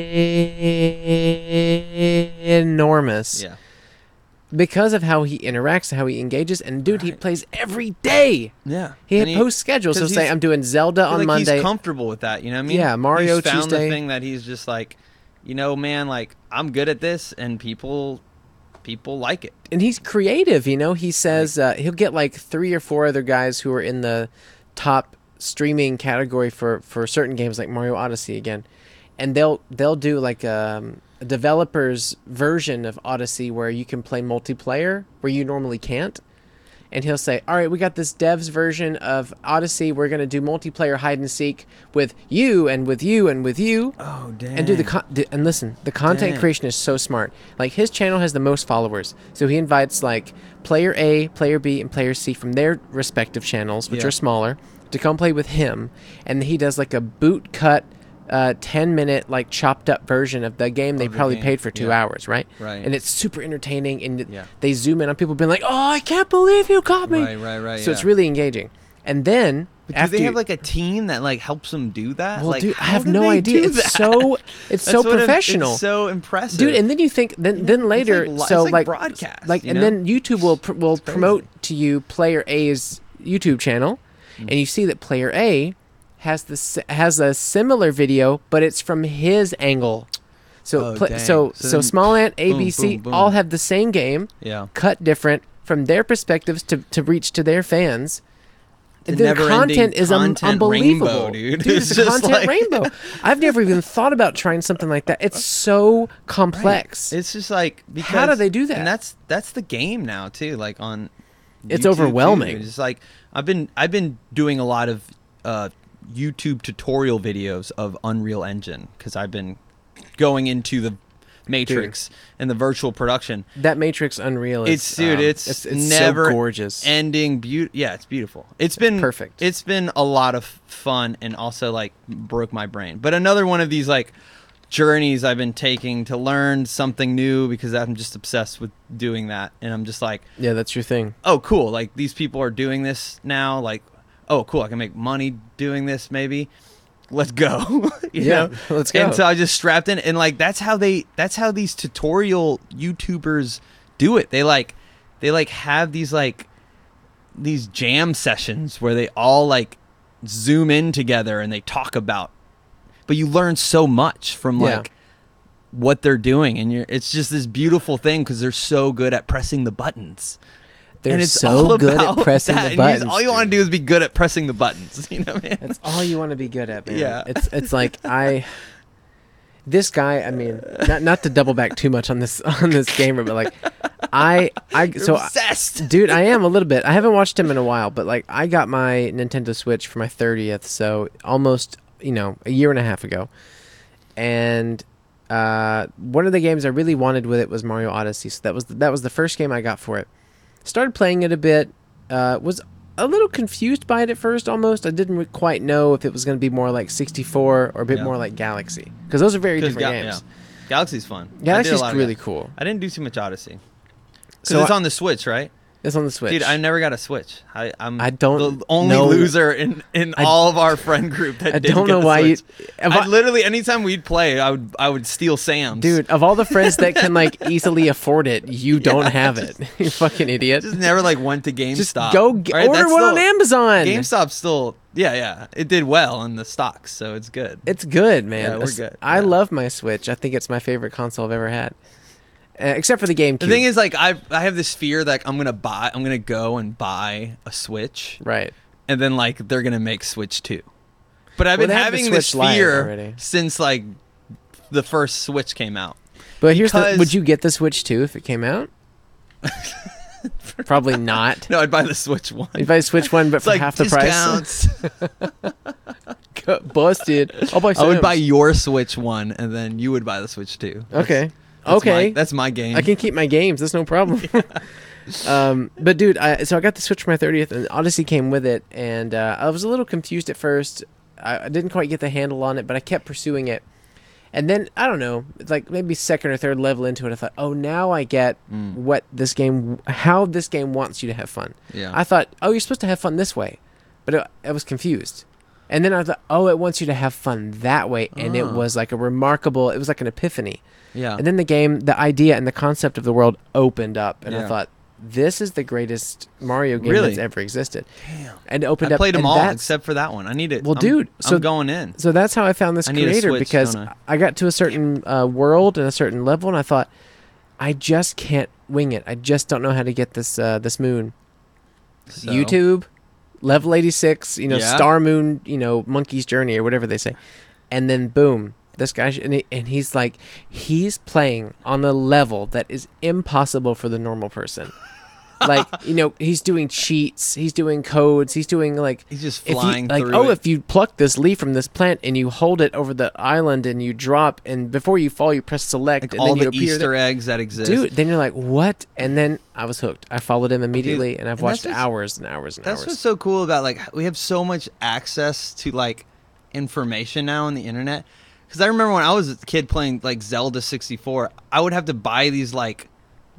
enormous Yeah. because of how he interacts, how he engages, and dude, he Right. plays every day. Yeah. He And had post schedule, so 'cause say he's- I'm doing Zelda I feel on like Monday. he's comfortable with that, you know what I mean? Yeah, Mario he's found Tuesday. the thing that he's just like, you know, man, like I'm good at this, and people people like it. And he's creative, you know. He says uh, he'll get like three or four other guys who are in the top streaming category for, for certain games like Mario Odyssey again, and they'll they'll do like um, a developer's version of Odyssey where you can play multiplayer where you normally can't. And he'll say, all right, we got this dev's version of Odyssey. We're going to do multiplayer hide and seek with you and with you and with you. Oh, dang. And do the con- and listen, the content Dang. creation is so smart. Like his channel has the most followers. So he invites like player A, player B, and player C from their respective channels, which Yeah. are smaller, to come play with him. And he does like a boot cut uh, ten minute like chopped up version of the game they Of the probably game. paid for two Yeah. hours, right? Right. And it's super entertaining, and it- Yeah. they zoom in on people being like, "Oh, I can't believe you caught me!" Right, right, right. So yeah. it's really engaging. And then But do after they you- have like a team that like helps them do that? well, like, dude, I how have do no they idea. do It's that? so it's so That's what it- professional. It's so impressive, Dude, and then you think, then then later, like li- so it's like broadcast, like, you and know? then YouTube will pr- will crazy. promote to you player A's YouTube channel, Mm. and you see that player A has the s- has a similar video, but it's from his angle. So Oh, pla- dang. so So so then- Small Ant, A, boom, B, C, boom, boom. all have the same game, yeah, cut different from their perspectives to to reach to their fans. The And the never-ending content is un- content unbelievable, rainbow, dude. Dude, It's it's a just content like- rainbow. I've never even thought about trying something like that. It's so complex. It's just like because, How do they do that? And that's that's the game now too. Like on, It's YouTube, too. overwhelming. It's like I've been I've been doing a lot of uh, YouTube tutorial videos of Unreal Engine because I've been going into the Matrix and the virtual production. That Matrix Unreal is It's dude, um, it's, it's, it's never so gorgeous. ending beauty. Yeah, it's beautiful. It's been Perfect. It's been a lot of fun and also like broke my brain. But another one of these like journeys I've been taking to learn something new because I'm just obsessed with doing that, and I'm just like, Yeah, that's your thing. oh, cool. Like these people are doing this now. Like, oh, cool. I can make money doing this. Maybe. Let's go. you Yeah, know? let's go. And so I just strapped in, and like that's how they that's how these tutorial YouTubers do it. They like they like have these like these jam sessions where they all like zoom in together and they talk about, but you learn so much from Yeah. like what they're doing, and you're it's just this beautiful thing because they're so good at pressing the buttons. They're and it's so all good about at pressing that. the And you buttons. just- all you want to dude. do is be good at pressing the buttons. You know, man. That's all you want to be good at, man. Yeah. It's it's like I this guy, I mean, not not to double back too much on this on this gamer, but like I I You're so obsessed. dude, I am a little bit. I haven't watched him in a while, but like I got my Nintendo Switch for my thirtieth, so almost, you know, a year and a half ago. And uh, one of the games I really wanted with it was Mario Odyssey. So that was that was the first game I got for it. Started playing it a bit. Uh, was a little confused by it at first. Almost, I didn't re- quite know if it was going to be more like sixty-four or a bit Yeah. more like Galaxy, because those are very 'Cause different Ga- games. yeah. Galaxy's fun. I did a Galaxy's lot of really Gal- cool. I didn't do too much Odyssey. So So it's I- on the Switch, right? It's on the Switch. Dude, I never got a Switch. I, I'm I don't the only know- loser in, in I- all of our friend group that I didn't don't get know a why you. Switch. if I I- literally anytime we'd play, I would I would steal Sam's. Dude, of all the friends that can like easily afford it, you don't Yeah, have it. You fucking idiot. just never like went to GameStop. Just go g- Right? order That's one on still- Amazon. GameStop's still yeah yeah it did well on the stocks, so it's good. It's good, man. Yeah, we're It's- good. I Yeah. love my Switch. I think it's my favorite console I've ever had, uh, except for the GameCube. The thing is, like, I I have this fear that I'm gonna buy, I'm gonna go and buy a Switch, right? and then like they're gonna make Switch two. But I've Well, been they have the having this Switch Lite fear already. since like the first Switch came out. But here's the: Because- would you get the Switch two if it came out? Probably not. No, I'd buy the Switch one. If I Switch one, but It's for like half the discounts. price, busted. I'll buy. I would Sam's. buy your Switch one, and then you would buy the Switch two. That's- Okay. that's okay. my, that's my game. I can keep my games. That's no problem. um, but dude, I, so I got the Switch for my thirtieth, and Odyssey came with it, and uh, I was a little confused at first. I, I didn't quite get the handle on it, but I kept pursuing it. And then I don't know, it's like maybe second or third level into it, I thought, oh, now I get Mm. what this game, how this game wants you to have fun. Yeah. I thought, oh, you're supposed to have fun this way, but it, I was confused. And then I thought, oh, it wants you to have fun that way, and it Oh. was like a remarkable. It was like an epiphany. yeah. And then the game, the idea and the concept of the world opened up, and I Yeah. thought, this is the greatest Mario game Really? that's ever existed. Damn. And opened I up played them and all that's- except for that one. I need it. Well, I'm, dude, so- I'm going in. So that's how I found this I need a creator Switch, because don't I? I got to a certain uh, world and a certain level, and I thought, I just can't wing it. I just don't know how to get this uh, this moon. So, YouTube, level eighty-six, you know, Yeah. Star Moon, you know, Monkey's Journey or whatever they say, and then boom, this guy sh- and, he, and he's like, he's playing on a level that is impossible for the normal person. Like, you know, he's doing cheats, he's doing codes, he's doing like He's just if you, flying like through oh it. if you pluck this leaf from this plant and you hold it over the island and you drop and before you fall you press select Like and all then you the appear Easter there. eggs that exist. Dude, then you're like, what? And then I was hooked. I followed him immediately, and I've and watched that's what's- hours and hours and That's hours. what's so cool about like we have so much access to like information now on the internet. Because I remember when I was a kid playing like Zelda sixty-four, I would have to buy these like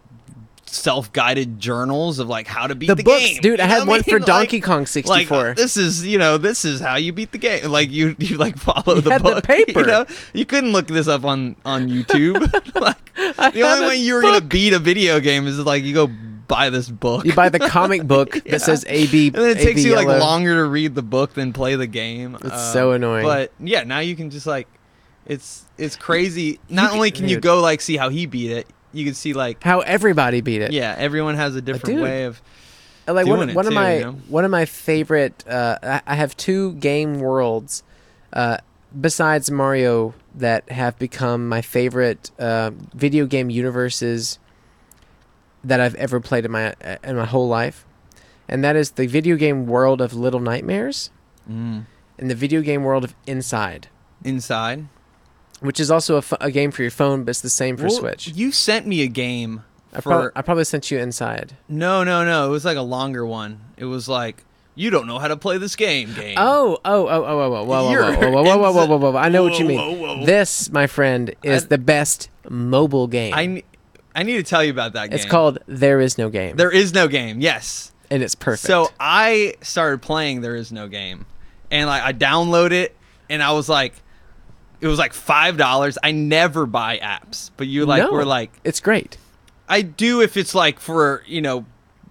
self-guided journals of like how to beat the, the, books, game. dude. I You know had what one mean? for Donkey Like- Kong Like sixty-four. uh, this is you know this is how you beat the game. Like you you like follow You the had the book. paper. You know you couldn't look this up on on YouTube. Like I the had only a way you were gonna book. beat a video game is like you go buy this book. You buy the comic book Yeah. that says A B. And then it A takes B you like yellow. longer to read the book than play the game. It's so annoying. But yeah, now you can just like, it's it's crazy. Not can- only can you dude. go like see how he beat it, you can see like How everybody beat it. yeah, everyone has a different dude. way of. Uh, like doing one, it one of too, my you know? one of my favorite. Uh, I, I have two game worlds, uh, besides Mario, that have become my favorite uh, video game universes that I've ever played in my in my whole life, and that is the video game world of Little Nightmares Mm. and the video game world of Inside, Inside. which is also a, ph- a game for your phone, but it's the same for Well, Switch. You sent me a game I, for prob- I probably sent you Inside. no, no, no. It was like a longer one. It was like you don't know how to play this game. Game. Oh, oh, oh, oh, oh, whoa, whoa, whoa, You're whoa, whoa, whoa, whoa, whoa, whoa, whoa, whoa. I know what you Whoa, mean. whoa, whoa. This, my friend, is I- the best mobile game. I ne- I need to tell you about that game. It's called There Is No Game. There Is No Game. Yes. and it's perfect. So I started playing There Is No Game, and like I download it, and I was like, it was like five dollars. I never buy apps, but you like No, were like, it's great. I do if it's like for you know,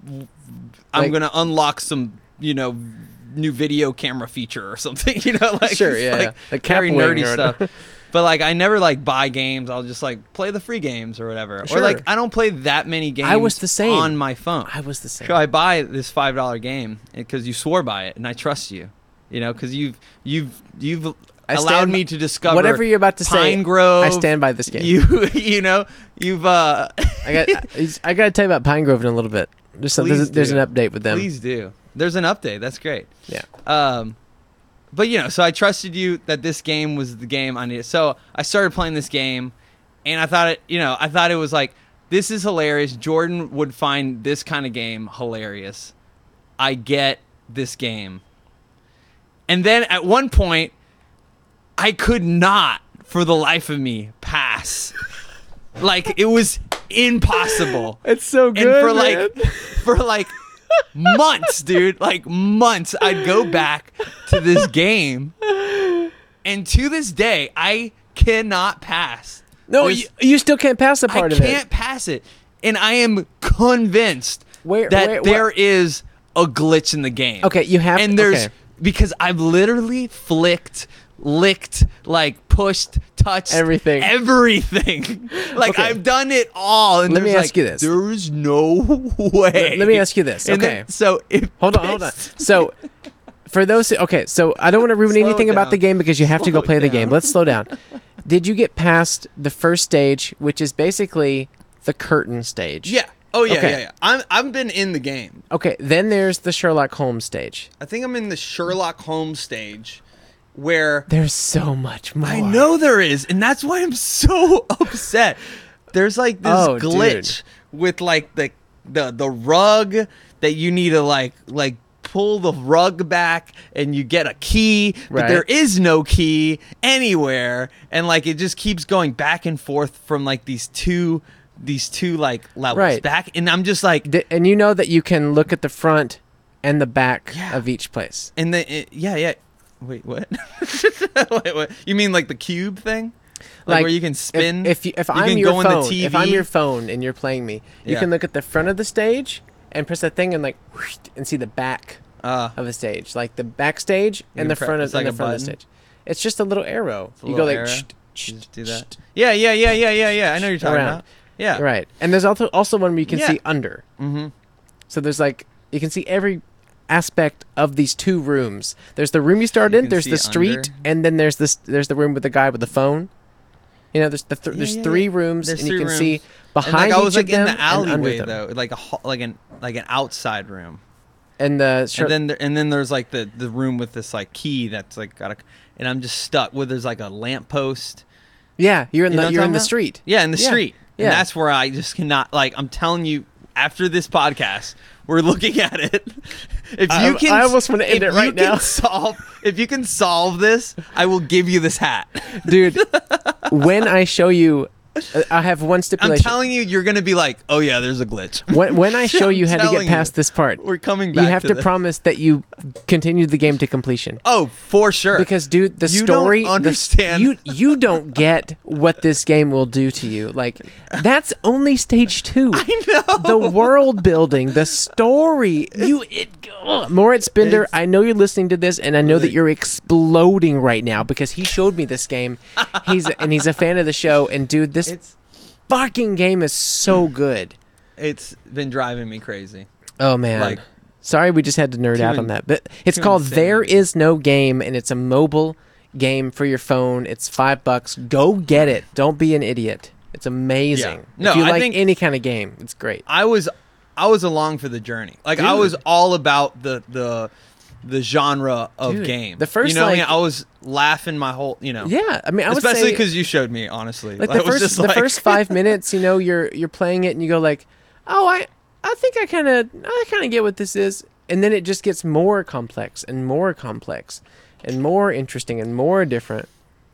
I'm Like- gonna unlock some you know new video camera feature or something. You know, like Sure, it's, yeah, like yeah. Like very Cap Wing nerdy or- stuff. But like I never like buy games. I'll just like play the free games or whatever. Sure. Or like I don't play that many games. I was the same. on my phone. I was the same. So I buy this five dollar game because you swore by it, and I trust you. You know, because you've you've you've I allowed stand- me to discover Whatever you're about to say, Pine Grove. I stand by this game. You you know you've uh. I got. I, I got to tell you about Pine Grove in a little bit. There's, some, there's, Please there's an do. update with them. Please do. There's an update. That's great. Yeah. Um, but you know, so I trusted you that this game was the game I needed. So I started playing this game, and I thought it. You know, I thought it was like this is hilarious. Jordan would find this kind of game hilarious. I get this game. And then at one point, I could not, for the life of me, pass. Like it was impossible. It's so And for like for like months, dude, like months, I'd go back to this game, and to this day, I cannot pass. no, There's- you, you still can't pass the I part of can't it. pass it, and I am convinced Where- that where- there is a glitch in the game. Okay, you have. and there's okay. because I've literally flicked, licked, like pushed, touched Everything. everything. Like Okay. I've done it all. And Let me there's, ask like, you this. There is no way. Let, let me ask you this. And Okay. then- so if Hold on, hold on. So, for those, who, okay, so I don't want to ruin Slow anything about down. the game because you have to go Slow play the down. game. Let's slow down. Did you get past the first stage, which is basically the curtain stage? yeah. Oh yeah, Okay. yeah, yeah. I'm I've been in the game. Okay, then there's the Sherlock Holmes stage. I think I'm in the Sherlock Holmes stage, where There's so much more. I know there is, and that's why I'm so upset. There's like this Oh, glitch with like the the the rug that you need to like like pull the rug back and you get a key, but Right. there is no key anywhere, and like it just keeps going back and forth from like these two these two like levels Right. back, and I'm just like, D- and you know that you can look at the front and the back Yeah. of each place. and the it, yeah yeah. Wait, what? Wait, what? You mean like the cube thing? Like, where you can spin. If if, you, if you I'm can your go in the phone, T V. if I'm your phone and you're playing me, you Yeah. can look at the front of the stage and press that thing and like whoosh, and see the back Uh, of the stage, like the backstage You and the can pre- front of it's like and the a front of the button? stage. It's just a little arrow. It's a You go little like arrow. shh, shh, you just do shh, that. Yeah, yeah, yeah, yeah, yeah, yeah. I know what you're talking Around. about. Yeah. right. And there's also also one where you can Yeah. see under. Mm-hmm. So there's like you can see every aspect of these two rooms. There's the room you start You in. can There's see the street, under. and then there's this. There's the room with the guy with the phone. You know, there's the th- Yeah, there's yeah, three yeah. rooms, There's and you three can rooms. see And behind like I was each like of them in the and under alleyway them. though, like a ho- like an like an outside room. And the shir- And then there, and then there's like the the room with this like key that's like got a, and I'm just stuck where there's like a lamppost. yeah, you're in You know the what I'm you're in talking the about? street. Yeah, in the Yeah. street. Yeah. And that's where I just cannot like I'm telling you after this podcast we're looking at it. If I- you can I almost wanna end if it right you can now. Solve if you can solve this, I will give you this hat. Dude, when I show you, uh, I have one I'm stipulation. telling you you're going to be like, "Oh yeah, there's a glitch." when when I show you I'm how to get telling past you. this part, We're coming you back have to to this. promise that you continue the game to completion. Oh, for sure. Because, dude, the You don't story, the- understand. you you don't get what this game will do to you. Like, that's only stage two. I know. The world building, the story. You, it, ugh. Moritz Bender, It's- I know you're listening to this, and I know that you're exploding right now because he showed me this game. He's and he's a fan of the show. And dude, this It's fucking game is so good. it's been driving me crazy. Oh man. Like, Sorry, we just had to nerd too out in- on that. But it's too called insane. There Is No Game, and it's a mobile game for your phone. It's five bucks. Go get it. Don't be an idiot. It's amazing. Yeah. No, if you I like think- any kind of game, it's great. I was I was along for the journey. Like I Dude. was all about the the the genre of Dude, game. the first, you know, what I, mean? like- I was laughing my whole, you know, Yeah, I mean, I would especially say because you showed me. Honestly, like I the was first just the like- first five minutes, you know, you're you're playing it and you go like, oh, I I think I kind of I kind of get what this is, and then it just gets more complex and more complex and more interesting and more different.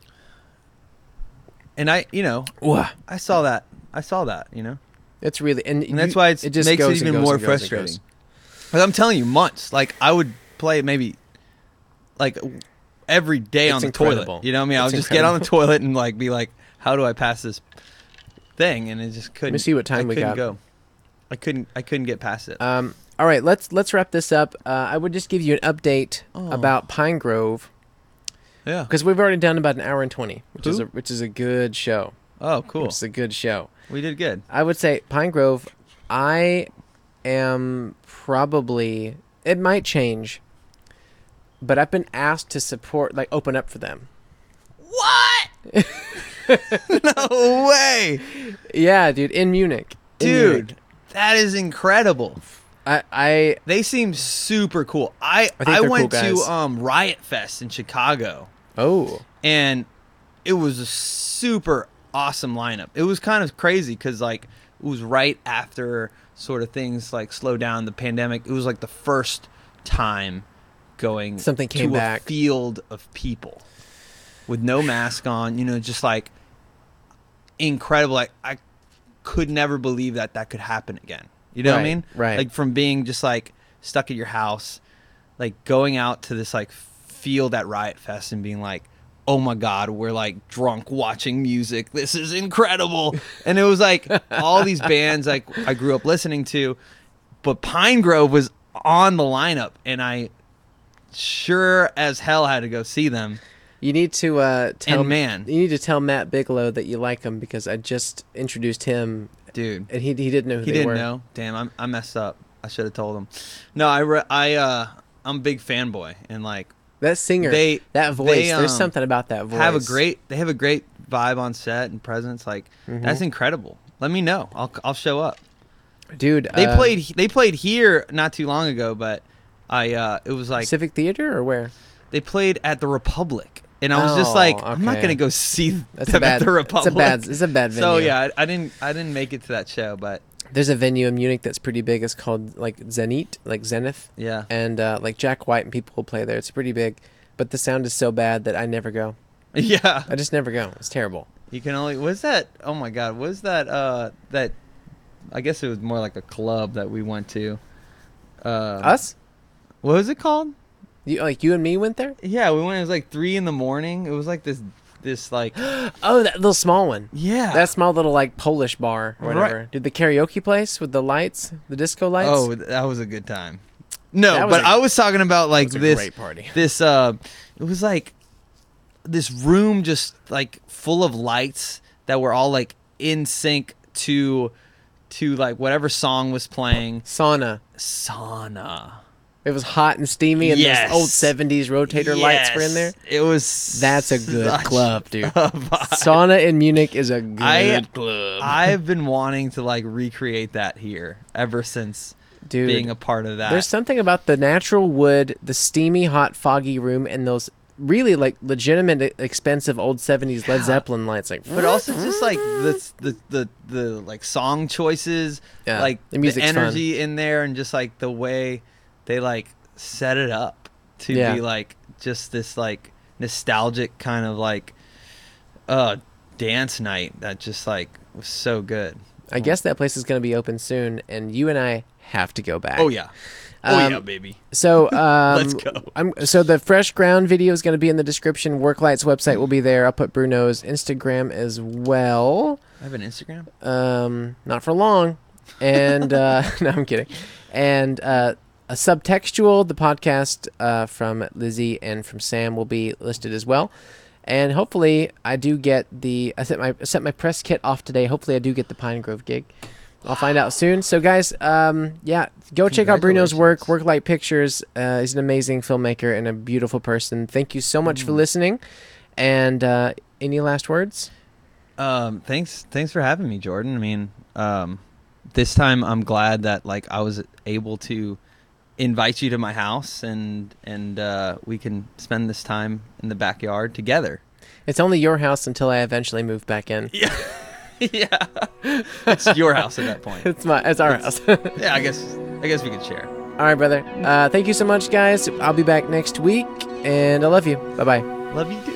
and I, you know, Wah. I saw that. I saw that. You know, It's really and, and that's you- why it's, it it just makes goes it and even goes more and goes and frustrating. goes. But I'm telling you, months. Like I would play maybe like every day It's on the incredible. toilet. You know what I mean? I It's would just get on the incredible. toilet and like be like, "How do I pass this thing?" And it just couldn't. see what time I we couldn't got. Go. I couldn't. I couldn't get past it. Um, all right, let's let's wrap this up. Uh, I would just give you an update Oh. about Pine Grove yeah. because we've already done about an hour and twenty, which is Who? a which is a good show. Oh, cool. It's a good show. We did good. I would say Pine Grove. I am probably it might change, but I've been asked to support, like, open up for them. What? No way, Yeah, dude, in Munich, In Munich. dude. That is incredible. I I They seem super cool. I I think I, they're went cool to guys. um Riot Fest in Chicago, oh and it was a super awesome lineup. It was kind of crazy because like it was right after sort of things like slowed down the pandemic. It was like the first time going Something came to back. a field of people with no mask on. You know, just like incredible. Like I could never believe that that could happen again. You know what I Right, mean? right. Like from being just like stuck at your house, like going out to this like field at Riot Fest and being like, oh my God, we're like drunk watching music. This is incredible. And it was like all these bands like I grew up listening to, but Pine Grove was on the lineup and I sure as hell had to go see them. You need to uh, tell And man. you need to tell Matt Bigelow that you like him because I just introduced him Dude. and he he didn't know who He they didn't were. know. Damn, I'm, I messed up. I should have told him. No, I, re- I, uh, I'm a big fanboy and like That singer, They- that voice. they, there's um, something about that voice. have a great, they have a great vibe on set and presence. Like Mm-hmm. that's incredible. Let me know. I'll, I'll show up. dude. They uh, played, they played here not too long ago, but I, uh, it was like Civic Theater or where? they played at the Republic. And I was just Oh, like, I'm not okay. gonna go see That's them a bad. at the Republic. It's a bad. It's a bad venue. So yeah, I, I didn't, I didn't make it to that show, but There's a venue in Munich that's pretty big. It's called like Zenit, like Zenith, yeah, and uh, like Jack White and people will play there. It's pretty big, but the sound is so bad that I never go. yeah. I just never go. It's terrible. You can only. Was that? Oh my God! Was that? Uh, that. I guess it was more like a club that we went to. Uh, Us? What was it called? You like you and me went there? Yeah, we went. It was like three in the morning. It was like this. this like Oh, that little small one. yeah That small little like Polish bar or whatever. Right. Dude, the karaoke place with the lights, the disco lights. oh that was a good time. No, That was but a- I was talking about like was a this great party. this uh it was like this room just like full of lights that were all like in sync to to like whatever song was playing. Sauna. Sauna. It was hot and steamy, and Yes. those old seventies rotator lights were in there. Yes. It was That's a good such club, dude. a vibe. Sauna in Munich is a good I- club. I've been wanting to like recreate that here ever since Dude, being a part of that. there's something about the natural wood, the steamy, hot, foggy room, and those really like legitimate, e- expensive old seventies Led Yeah. Zeppelin lights. Like, but also just like the the the, the like song choices, Yeah, like the the, music's fun. energy in there, and just like the way they like set it up to Yeah. be like just this like nostalgic kind of like uh dance night that just like was so good. I guess that place is going to be open soon, and you and I have to go back. Oh yeah, oh Um, yeah, baby. So um, Let's go. I'm, so the Fresh Ground video is going to be in the description. Worklight's website will be there. I'll put Bruno's Instagram as well. I have an Instagram. Um, not for long. And uh, no, I'm kidding. And uh, a subtextual, the podcast uh, from Lizzie and from Sam will be listed as well. And hopefully, I do get the. I sent my I sent my press kit off today. Hopefully, I do get the Pine Grove gig. I'll find out soon. So, guys, um, yeah, go check out Bruno's work. Worklight Pictures. Uh, he's an amazing filmmaker and a beautiful person. Thank you so much for listening. And uh, any last words? Um, thanks, thanks for having me, Jordan. I mean, um, this time I'm glad that like I was able to invite you to my house and and uh, we can spend this time in the backyard together. It's only your house until I eventually move back in. Yeah, yeah. It's your house at that point. It's my. It's our house. Yeah, I guess I guess we could share. All right, brother. Uh, thank you so much, guys. I'll be back next week, and I love you. Bye bye. Love you too.